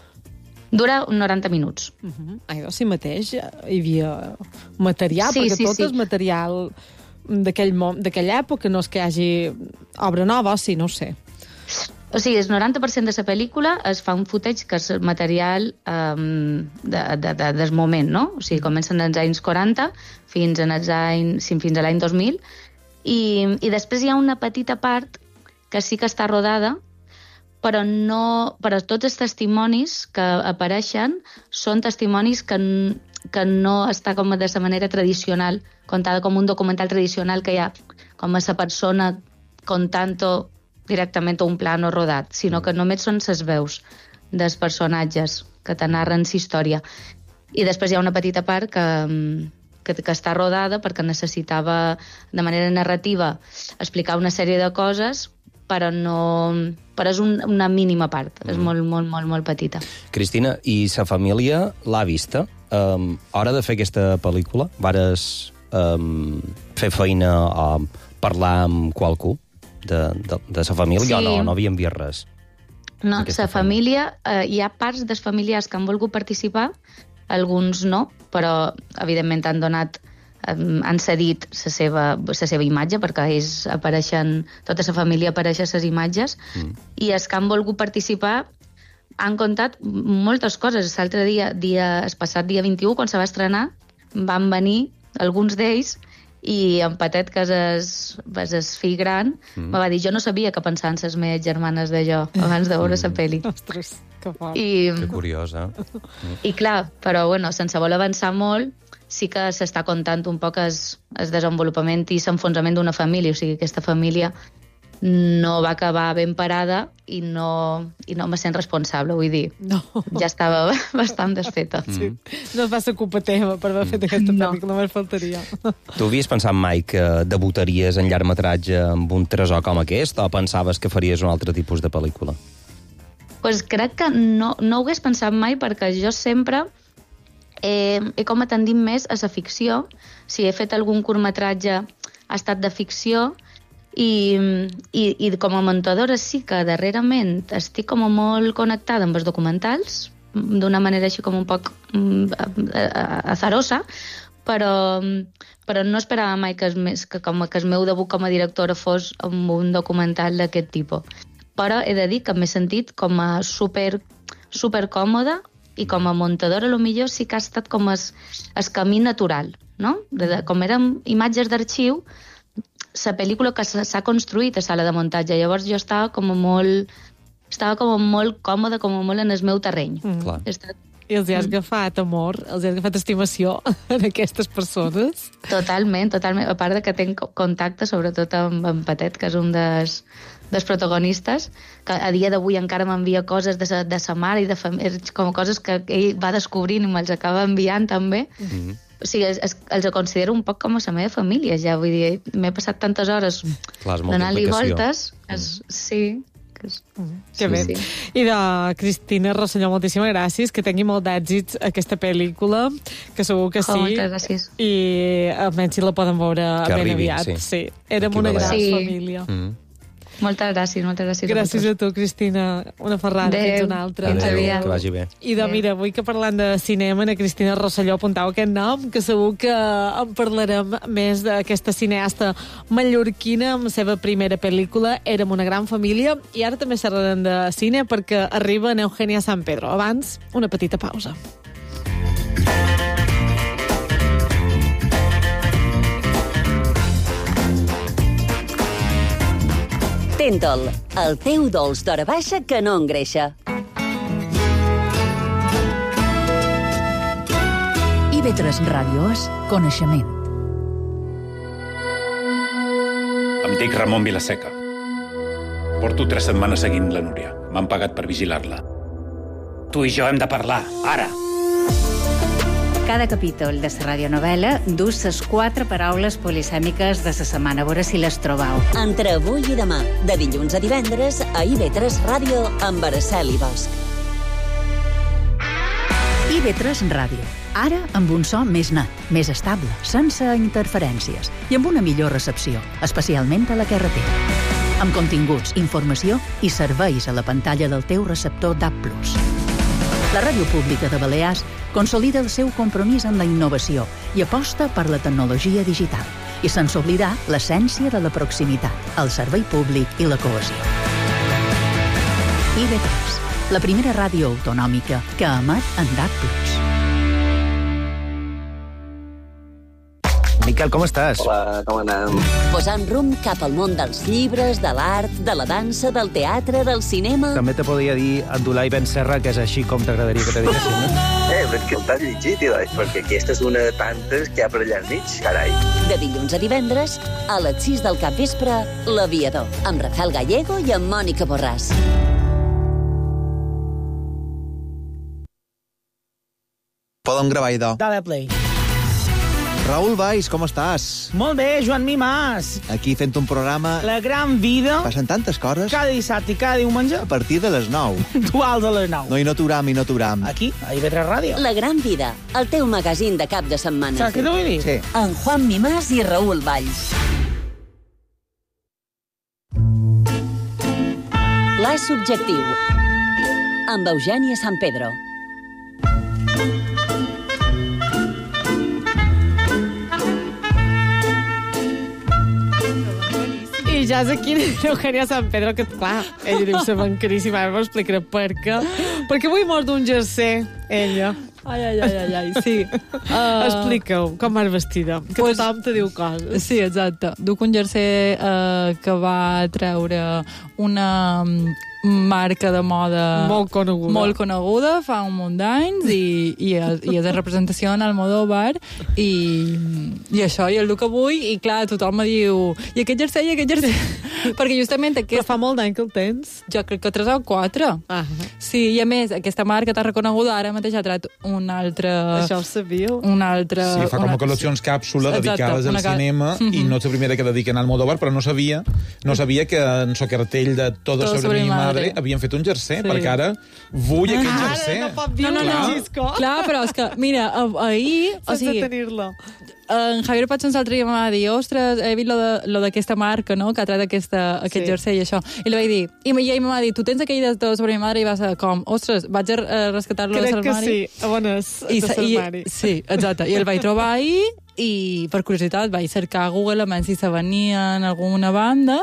Dura noranta minuts. Uh -huh. Ai, doncs, sí mateix hi havia material, sí, perquè sí, tot sí. és material d'aquella època, no és que hi hagi obra nova, sí, no ho sé. O sigui, el noranta per cent de la pel·lícula es fa un footage que és material um, de, de, de, del moment, no? O sigui, comencen als anys quaranta fins, en els anys, fins a l'any dos mil i, i després hi ha una petita part que sí que està rodada, però, no, però tots els testimonis que apareixen són testimonis que, que no està com de la manera tradicional, contada com un documental tradicional que hi ha com a la persona contant-ho directament un plano rodat, sinó que només són les veus dels personatges que te narren la història. I després hi ha una petita part que, que, que està rodada perquè necessitava, de manera narrativa, explicar una sèrie de coses, però no... però és un, una mínima part, mm. és molt, molt, molt, molt petita. Cristina, i sa família l'ha vista? Um, a hora de fer aquesta pel·lícula, vares um, fer feina o parlar amb qualcú de, de, de sa família sí. o no, no havien vist res? No, sa família, eh, hi ha parts dels familiars que han volgut participar, alguns no, però evidentment han donat han cedit la seva, la seva imatge perquè ells apareixen, tota la família apareix a les imatges mm. i els que han volgut participar han contat moltes coses. L'altre dia, dia, el passat dia vint-i-u, quan se va estrenar, van venir alguns d'ells i en Patet, que és el, és el fill gran, mm. me va dir, jo no sabia que pensaven les meves germanes de jo abans de veure la pel·li. Ostres, que fort. I, que curiós, eh? I clar, però bueno, sense voler avançar molt, sí que s'està contant un poc el, el desenvolupament i l'enfonsament d'una família, o sigui, aquesta família no va acabar ben parada i no, i no me sent responsable, vull dir. No. Ja estava bastant desfeta. Mm. Sí. No es va ser culpa teva per haver fet aquesta no. pel·lícula, només faltaria. Tu havies pensat mai que debutaries en llargmetratge amb un tresor com aquest o pensaves que faries un altre tipus de pel·lícula? Pues crec que no, no ho hagués pensat mai perquè jo sempre he, he com a tendit més a la ficció. Si he fet algun curtmetratge ha estat de ficció. I, i, i com a muntadora sí que darrerament estic com molt connectada amb els documentals d'una manera així com un poc azarosa, però, però no esperava mai que, es, que, com, que el meu debut com a directora fos amb un documental d'aquest tipus. Però he de dir que m'he sentit com a super, super còmoda i com a muntadora potser sí que ha estat com el, el camí natural, no? De, de, com eren imatges d'arxiu, la pel·lícula que s'ha construït a sala de muntatge. Llavors jo estava com molt, estava com molt còmoda, com molt en el meu terreny. Mm. Clar. Estat... I els hi has agafat amor, els hi has agafat estimació en aquestes persones? Totalment, totalment. A part de que tenc contacte, sobretot amb en Patet, que és un dels, dels protagonistes, que a dia d'avui encara m'envia coses de sa, de sa mare i de família, com coses que ell va descobrint i me'ls acaba enviant també. Mm-hmm. O sigui, es, es, els considero un poc com a la meva família, ja, vull dir, m'he passat tantes hores donant-li voltes, es, sí, que, és, mm, que bé. Sí. I de Cristina Rosselló, moltíssimes gràcies, que tingui molt d'èxits aquesta pel·lícula, que segur que sí. Oh, moltes gràcies. I almenys si la poden veure que ben arribi, aviat. Sí. sí. Érem aquí una gran sí. família. Mm. Moltes gràcies, moltes gràcies. Gràcies a, a tu, Cristina. Una ferrada, fins una altra. Fins aviat. Que vagi bé. I de, mira, avui que parlant de cinema, na Cristina Rosselló apuntau aquest nom, que segur que en parlarem més d'aquesta cineasta mallorquina amb la seva primera pel·lícula, Érem una gran família, i ara també xerrarem de cine perquè arriba en Eugenia San Pedro. Abans, una petita pausa. Tentol, el teu dolç d'hora baixa que no engreixa. I ve tres Ràdio és coneixement. Em dic Ramon Vilaseca. Porto tres setmanes seguint la Núria. M'han pagat per vigilar-la. Tu i jo hem de parlar, ara. Cada capítol de la radionovel·la dus les quatre paraules polisèmiques de la setmana. A veure si les trobau. Entre avui i demà, de dilluns a divendres, a I V tres Ràdio amb Araceli Bosch. I V tres Ràdio. Ara amb un so més net, més estable, sense interferències i amb una millor recepció, especialment a la carretera. Amb continguts, informació i serveis a la pantalla del teu receptor D A B plus. La Ràdio Pública de Balears consolida el seu compromís amb la innovació i aposta per la tecnologia digital, i sense oblidar l'essència de la proximitat, el servei públic i la cohesió. I V tres, la primera ràdio autonòmica que emet en D A B plus. Miquel, com estàs? Hola, com anem? Posant rumb cap al món dels llibres, de l'art, de la dansa, del teatre, del cinema... També te podria dir Abdulai Ben Serra, que és així com t'agradaria que te diguessin, no? Eh, però que t'has llegit, doncs, perquè aquesta és una de tantes que hi ha per allà al mig, carai. De dilluns a divendres, a les sis del capvespre, L'Aviador, amb Rafael Gallego i amb Mònica Borràs. Podem gravar, idò. Dale play. Raül Valls, com estàs? Molt bé, Joan Mimàs. Aquí fent un programa... La gran vida. Passen tantes coses. Cada dissabte i cada diumenge. A partir de les nou. Duals a les nou. No, i no t'uram, i no t'uram. Aquí, a I V tres Ràdio. La gran vida, el teu magazín de cap de setmana. Saps què t'ho vull dir? Sí. En Juan Mimàs i Raül Valls. Pla subjectiu. Amb Eugènia San Pedro. ja és aquí Eugènia San Pedro, que, clar, ella diu, se van caríssima, ara m'ho explicaré per què. Perquè avui mos d'un jersei, ella. Ai, ai, ai, ai, ai, sí. Uh... Explica-ho, com vas vestida, que pues, tothom te diu coses. Sí, exacte. Duc un jersei uh, que va treure una marca de moda molt coneguda, molt coneguda fa un munt d'anys i, i, és, i és de representació en Almodóvar i, i això, i el duc avui i clar, tothom me diu i aquest jersei, i aquest jersei perquè justament aquest... Però fa molt d'any que el tens? Jo crec que tres o quatre. Ah. Sí, i a més, aquesta marca tan reconeguda ara mateix ha tret un altre... Això ho sabíeu? Un altre... Sí, fa com una... col·leccions càpsula Exacte, dedicades al ca... cinema mm-hmm. i no és la primera que dediquen al Almodóvar, però no sabia no sabia que en so cartell de Todo, Todo sobre, sobre mi madre, madre havien fet un jersei, sí. perquè ara vull aquest ara jersei. Ara no pot dir-ho, no, no, no. Clar, però és que, mira, ahir... Sense o sigui, tenir-lo. En Javier Patxons l'altre dia m'ha dit, ostres, he vist lo, de, lo d'aquesta marca, no?, que ha tret aquesta, aquest sí. jersei i això. I li vaig dir, i, i ell m'ha dit, tu tens aquell de Todo sobre mi madre, i va ser com, ostres, vaig a rescatar-lo de l'armari. Crec que sí, a bones, de l'armari. Sí, exacte. I el vaig trobar ahir, i per curiositat vaig cercar a Google a veure si se venia en alguna banda,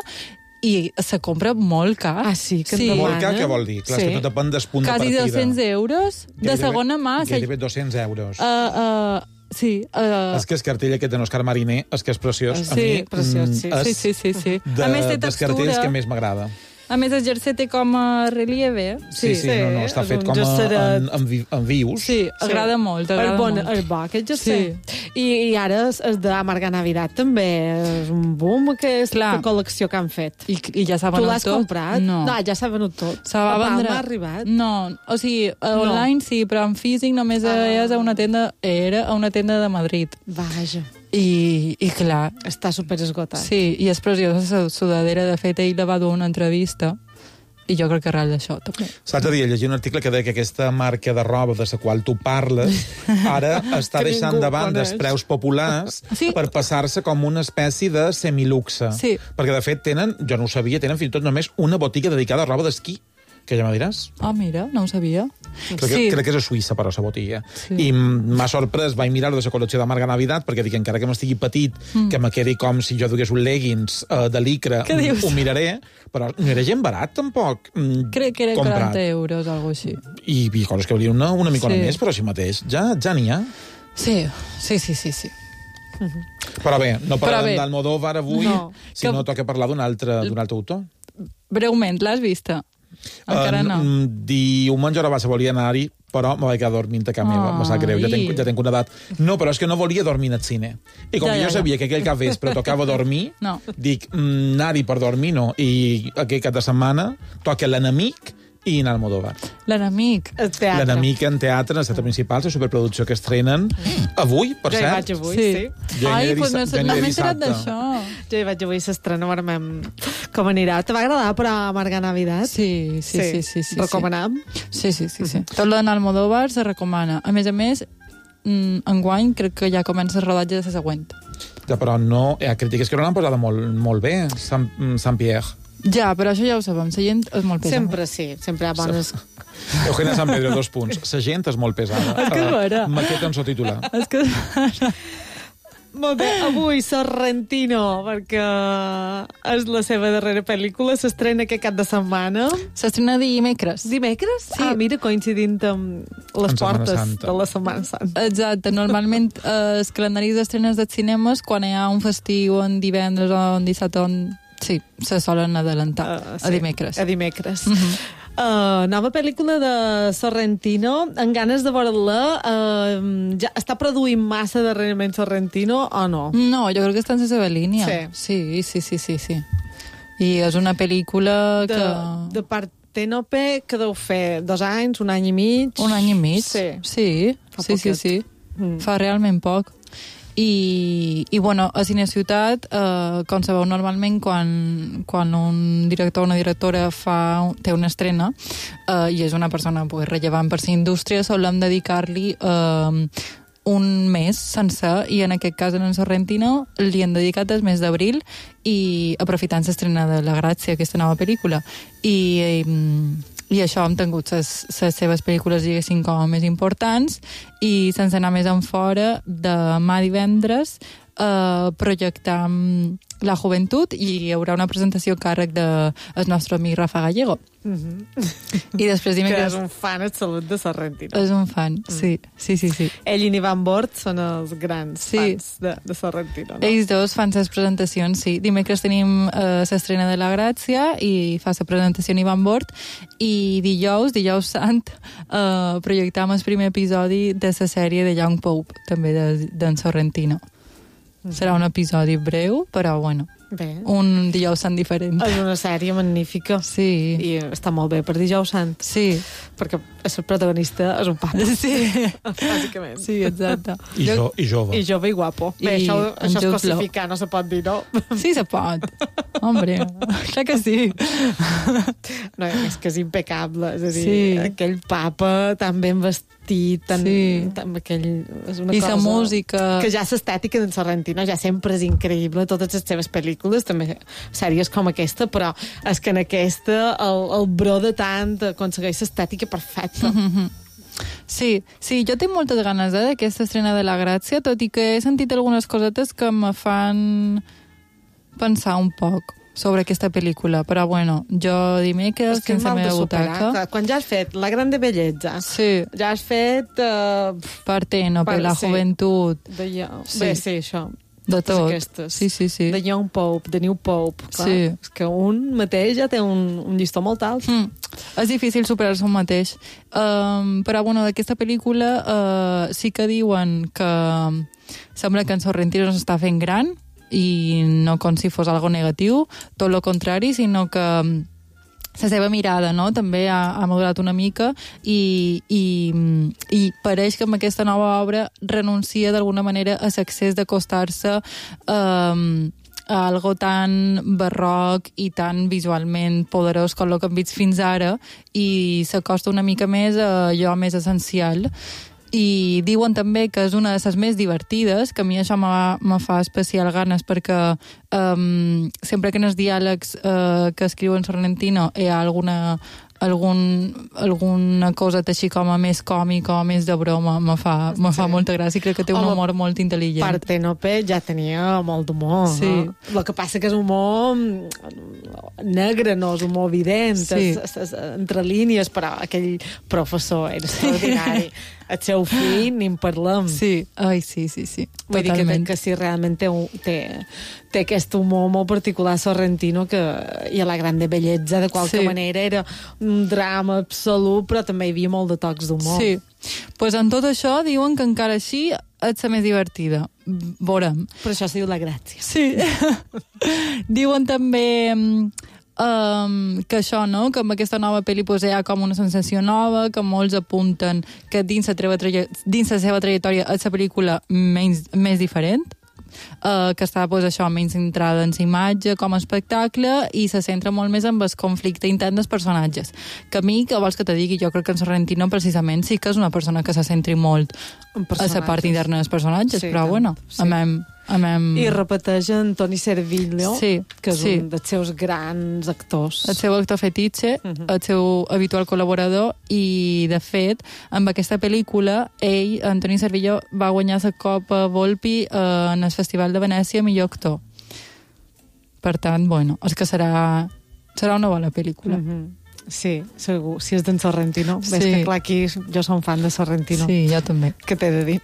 i se compra molt car. Ah, sí? Que sí. Molt car, què vol dir? Clar, sí. que tot depèn del punt Quasi de partida. Quasi dos-cents euros de gairebé, segona mà. Gairebé dos-cents euros. Uh, uh, sí. Uh... És que el cartell aquest d'en Òscar Mariner és que és preciós. Sí, a mi, preciós, sí. És sí, sí, sí, sí. De, a més, té dels cartells que més m'agrada. A més, el jersei té com a relieve. Sí, sí, sí, no, no, està fet com a, en, en, en vius. Sí, agrada sí. molt, agrada el bon, molt. El bo, aquest jersei. Sí. I, I ara és d'Amarga Navidad també, és un boom aquesta col·lecció que han fet. I, i ja s'ha venut tot. Tu l'has comprat? No. No, ja s'ha venut tot. S'ha vendre... ha arribat? No, o sigui, online no. sí, però en físic només ah. és a una tenda, era a una tenda de Madrid. Vaja. I, i clar... Està superesgotat. Sí, i és preciosa la sudadera. De fet, ell la va dur una entrevista i jo crec que ral d'això, també. Saps a dir, llegir un article que deia que aquesta marca de roba de la qual tu parles ara està deixant de banda els preus populars sí? per passar-se com una espècie de semiluxe. Sí. Perquè, de fet, tenen, jo no ho sabia, tenen fins i tot només una botiga dedicada a roba d'esquí, que ja me diràs. Ah, oh, mira, no ho sabia. Crec, sí. que, crec que és a Suïssa, però, la botiga. Sí. I m'ha sorprès, vaig mirar de la col·lecció d'Amarga Navidad, perquè dic, encara que m'estigui petit, mm. que me quedi com si jo dugués un leggings uh, de licra, ho miraré, però no era gent barat, tampoc. Crec que eren quaranta euros, alguna cosa així. I, i coses que valien una, una mica sí. més, però així mateix. Ja ja n'hi ha. Sí, sí, sí, sí. sí. Uh-huh. Però bé, no parlem d'Almodóvar avui, no, si que... no toca parlar d'un altre, d'un altre autor. Breument, l'has vista? Encara no. Uh, diumenge hora baixa volia anar-hi, però me vaig quedar dormint a casa meva. Me sap greu, ja tenc, ja tenc una edat. No, però és que no volia dormir al cine. I com ja, que jo ja, sabia ja. que aquell cap vespre tocava dormir, no. dic, mm, anar-hi per dormir no. I aquell cap de setmana toca L'Enemic i en Almodóvar. L'Enemic. L'Enemic en teatre, en la principal, la superproducció que estrenen avui, per jo cert. Jo hi vaig avui, sí. sí. Jo Ai, hi pues no, no m'he enterat d'això. Jo hi vaig avui, s'estrena, veurem com anirà. Te va agradar, però, Amarga Navidad? Sí, sí, sí. sí, sí Recomanam? Sí, sí, sí. sí. Tot l'en Almodóvar se recomana. A més a més, enguany crec que ja comença el rodatge de la següent. Ja, però no... Hi ha crítiques que no l'han posat molt, molt bé, Saint-Pierre. Ja, però això ja ho sabem, la gent és molt pesada. Sempre sí, sempre hi ha bones... Eugènia San Pedro, dos punts. La gent és molt pesada. És que vera. Uh, Maqueta en so titular. És que Molt bé, avui Sorrentino, perquè és la seva darrera pel·lícula, s'estrena aquest cap de setmana. S'estrena dimecres. Dimecres? Sí. Ah, mira, coincidint amb les portes de la Setmana Santa. Exacte, normalment eh, els calendaris d'estrenes dels cinemes, quan hi ha un festiu en divendres o en dissabte, on... sí, se solen adelantar uh, sí, a dimecres. A dimecres. Uh-huh. Uh, nova pel·lícula de Sorrentino, amb ganes de veure-la. Uh, ja està produint massa darrerament Sorrentino o no? No, jo crec que està en la seva línia. Sí. Sí, sí, sí, sí, sí. I és una pel·lícula de, que... De Partenope, que deu fer dos anys, un any i mig. Un any i mig? Sí. Sí, Fa sí, sí, sí. Mm. Fa realment poc. I, i bueno, a Cine Ciutat, eh, com sabeu, normalment quan, quan un director o una directora fa, té una estrena eh, i és una persona pues, rellevant per la indústria, solem dedicar-li eh, un mes sencer, i en aquest cas en Sorrentino li han dedicat el mes d'abril, i aprofitant l'estrena de La Gràcia, aquesta nova pel·lícula. I... i I això hem tingut les seves pel·lícules, diguéssim, com a més importants, i sense anar més en fora, demà divendres eh, projectam la joventut i hi haurà una presentació a càrrec del nostre amic Rafa Gallego. Mm-hmm. I després dimecres... Que és un fan absolut de Sorrentino. És un fan, sí. Sí, sí, sí. Ell i Ivan Bort són els grans sí. fans de, de Sorrentino, no? Ells dos fan les presentacions, sí. Dimecres tenim eh, l'estrena de La Gràcia i fa la presentació en Ivan Bort i dijous, dijous sant, eh, projectam el primer episodi de la sèrie de Young Pope, també d'en de, Sorrentino. Serà un episodi breu, però bueno, bé. Un dijous sant diferent. És una sèrie magnífica. Sí. I està molt bé per dijous sant. Sí. Perquè el protagonista és un papa. Sí. Bàsicament. Sí, exacte. I, jo, i jove. I jove i guapo. I bé, això, això és cosificar, no se pot dir, no? Sí, se pot. Hombre, clar que sí. No, és que és impecable. És a dir, sí. aquell papa tan ben vestit, tan, sí. tan aquell... És una I cosa... la música... Que ja l'estètica d'en Sorrentino ja sempre és increïble, totes les seves pel·lícules, també sèries com aquesta, però és que en aquesta el, el broda tant, aconsegueix l'estètica perfecta. Mm-hmm. Sí, sí, jo tinc moltes ganes eh, d'aquesta estrena de La Gràcia, tot i que he sentit algunes cosetes que me fan pensar un poc sobre aquesta pel·lícula, però bueno, jo dimecres, sense la meva butaca... Quan ja has fet La Grande Bellezza, sí. ja has fet... Uh, Partenope, per, La sí. Joventut... De, ja, sí. Bé, sí, això. De tot. Aquestes. Sí, sí, sí. De Young Pope, de New Pope. Clar. Sí. És que un mateix ja té un, un llistó molt alt. Mm. És difícil superar-se un mateix. Um, però, bueno, d'aquesta pel·lícula uh, sí que diuen que sembla que en Sorrentino s'està fent gran, i no com si fos algo negatiu, tot el contrari, sinó que la seva mirada, no?, també ha, ha madurat una mica i, i, i pareix que amb aquesta nova obra renuncia d'alguna manera a l'accés d'acostar-se um, a algo tan barroc i tan visualment poderós com el que hem vist fins ara i s'acosta una mica més a allò més essencial. I diuen també que és una de les més divertides, que a mi això me fa especial ganes perquè um, sempre que en els diàlegs uh, que escriuen Sorrentino hi ha alguna, algun, alguna cosa així com a més còmica o més de broma, me fa, me fa molta gràcia i crec que té un Home, humor molt intel·ligent. Partenope ja tenia molt d'humor, sí. no? El que passa que és humor negre, no és humor evident, sí. és, és, és, entre línies, però aquell professor era extraordinari. El seu fill, ni en parlem. Sí, ai, sí, sí, sí. Vull dir que, que sí, realment té, té, té aquest humor molt particular Sorrentino que, i a La Grande Bellezza, de qualque sí. manera, era un drama absolut, però també hi havia molt de tocs d'humor. Sí. Pues en tot això diuen que encara així és la més divertida. Veurem. Per això se diu La Gràcia. Sí. Diuen també... Um, que això, no?, que amb aquesta nova pel·li pues, hi ha com una sensació nova, que molts apunten que dins la, traje... dins la seva trajectòria és la pel·lícula menys, més diferent, uh, que està pues, això menys centrada en la imatge com a espectacle i se centra molt més en el conflicte intern dels personatges. Que a mi, que vols que te digui, jo crec que en Sorrentino precisament sí que és una persona que se centri molt a la part interna dels personatges, sí, però que, bueno, sí. amem... Amem... I repeteix en Toni Servillo, sí, que és sí. un dels seus grans actors. El seu actor fetitxe, uh -huh. el seu habitual col·laborador, i, de fet, amb aquesta pel·lícula, ell, en Toni Servillo, va guanyar la Copa Volpi eh, en el Festival de Venècia millor actor. Per tant, bueno, és que serà, serà una bona pel·lícula. Uh -huh. Sí, segur. Si és d'en Sorrentino. Sí. Ves que clar, aquí jo som fan de Sorrentino. Sí, jo també. Què t'he de dir?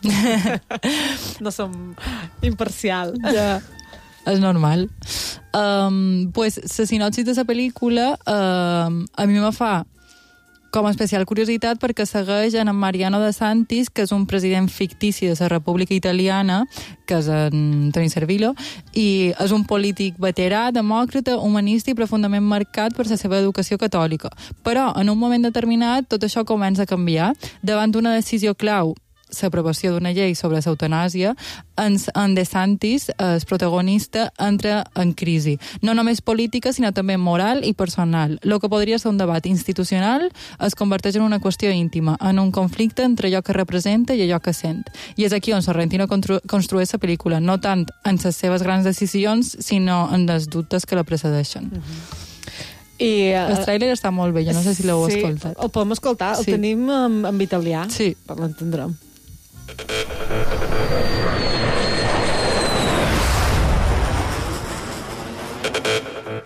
No som imparcial. Ja. És normal. Um, pues, la sinopsi de la pel·lícula um, a mi me fa com a especial curiositat perquè segueix en Mariano de Santis, que és un president fictici de la República Italiana, que és en Toni Servillo, i és un polític veterà, demòcrata, humanista i profundament marcat per la seva educació catòlica. Però, en un moment determinat, tot això comença a canviar. Davant d'una decisió clau, l'aprovació d'una llei sobre l'eutanàsia, en, en De Santis, el protagonista, entra en crisi. No només política, sinó també moral i personal. El que podria ser un debat institucional es converteix en una qüestió íntima, en un conflicte entre allò que representa i allò que sent. I és aquí on Sorrentino constru construeix la pel·lícula, no tant en les seves grans decisions, sinó en els dubtes que la precedeixen. Uh-huh. I, uh, el tràiler està molt bé, jo no sé si l'heu sí, escoltat. El podem escoltar, el sí. tenim en, en italià, sí. per l'entendrem.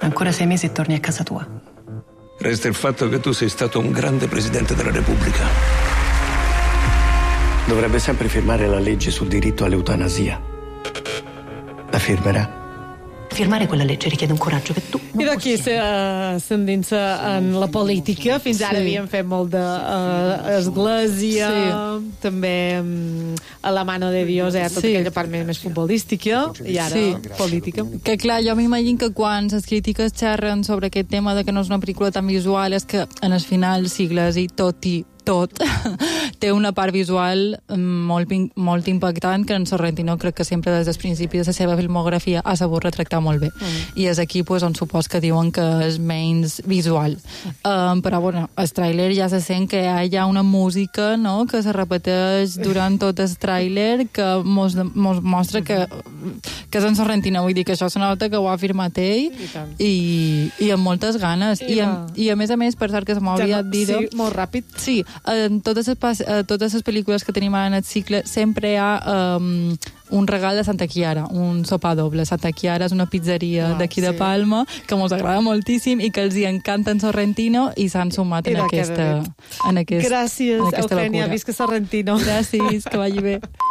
Ancora sei mesi e torni a casa tua. Resta il fatto che tu sei stato un grande presidente della Repubblica. Dovrebbe sempre firmare la legge sul diritto all'eutanasia. La firmerà? Firmare quella legge richiede un coraggio che tu I d'aquí s'endinsa en la política. Fins ara Sí. havíem fet molt d'església, sí. també um, a la mano de Dios, eh, tota Sí. aquella part més, més futbolística, i ara Sí. política. Que clar, jo m'imagino que quan les crítiques xerren sobre aquest tema de que no és una pel·lícula tan visual és que en el final, sigles i tot i tot, té una part visual molt, molt impactant que en Sorrentino crec que sempre des dels principis de la seva filmografia ha sabut retractar molt bé. Mm. I és aquí pues, on supos que diuen que és menys visual. Um, però, bueno, el tràiler ja se sent que hi ha una música, no?, que se repeteix durant tot el tràiler que mos, mos mostra que, que és en Sorrentino. Vull dir que això se nota que ho ha afirmat ell i, i, i amb moltes ganes. I, I, a, I a més a més, per cert que se m'ha oblidat no, dir-ho... Sí, molt ràpid. Sí, en totes les, totes les pel·lícules que tenim ara en el cicle sempre hi ha um, un regal de Santa Chiara, un sopar doble. Santa Chiara és una pizzeria ah, d'aquí sí. de Palma que mos agrada moltíssim i que els hi encanta en Sorrentino i s'han sumat en aquesta, en, aquest, Gràcies, en aquesta Eugènia. locura. Visca Sorrentino. Gràcies, que vagi bé.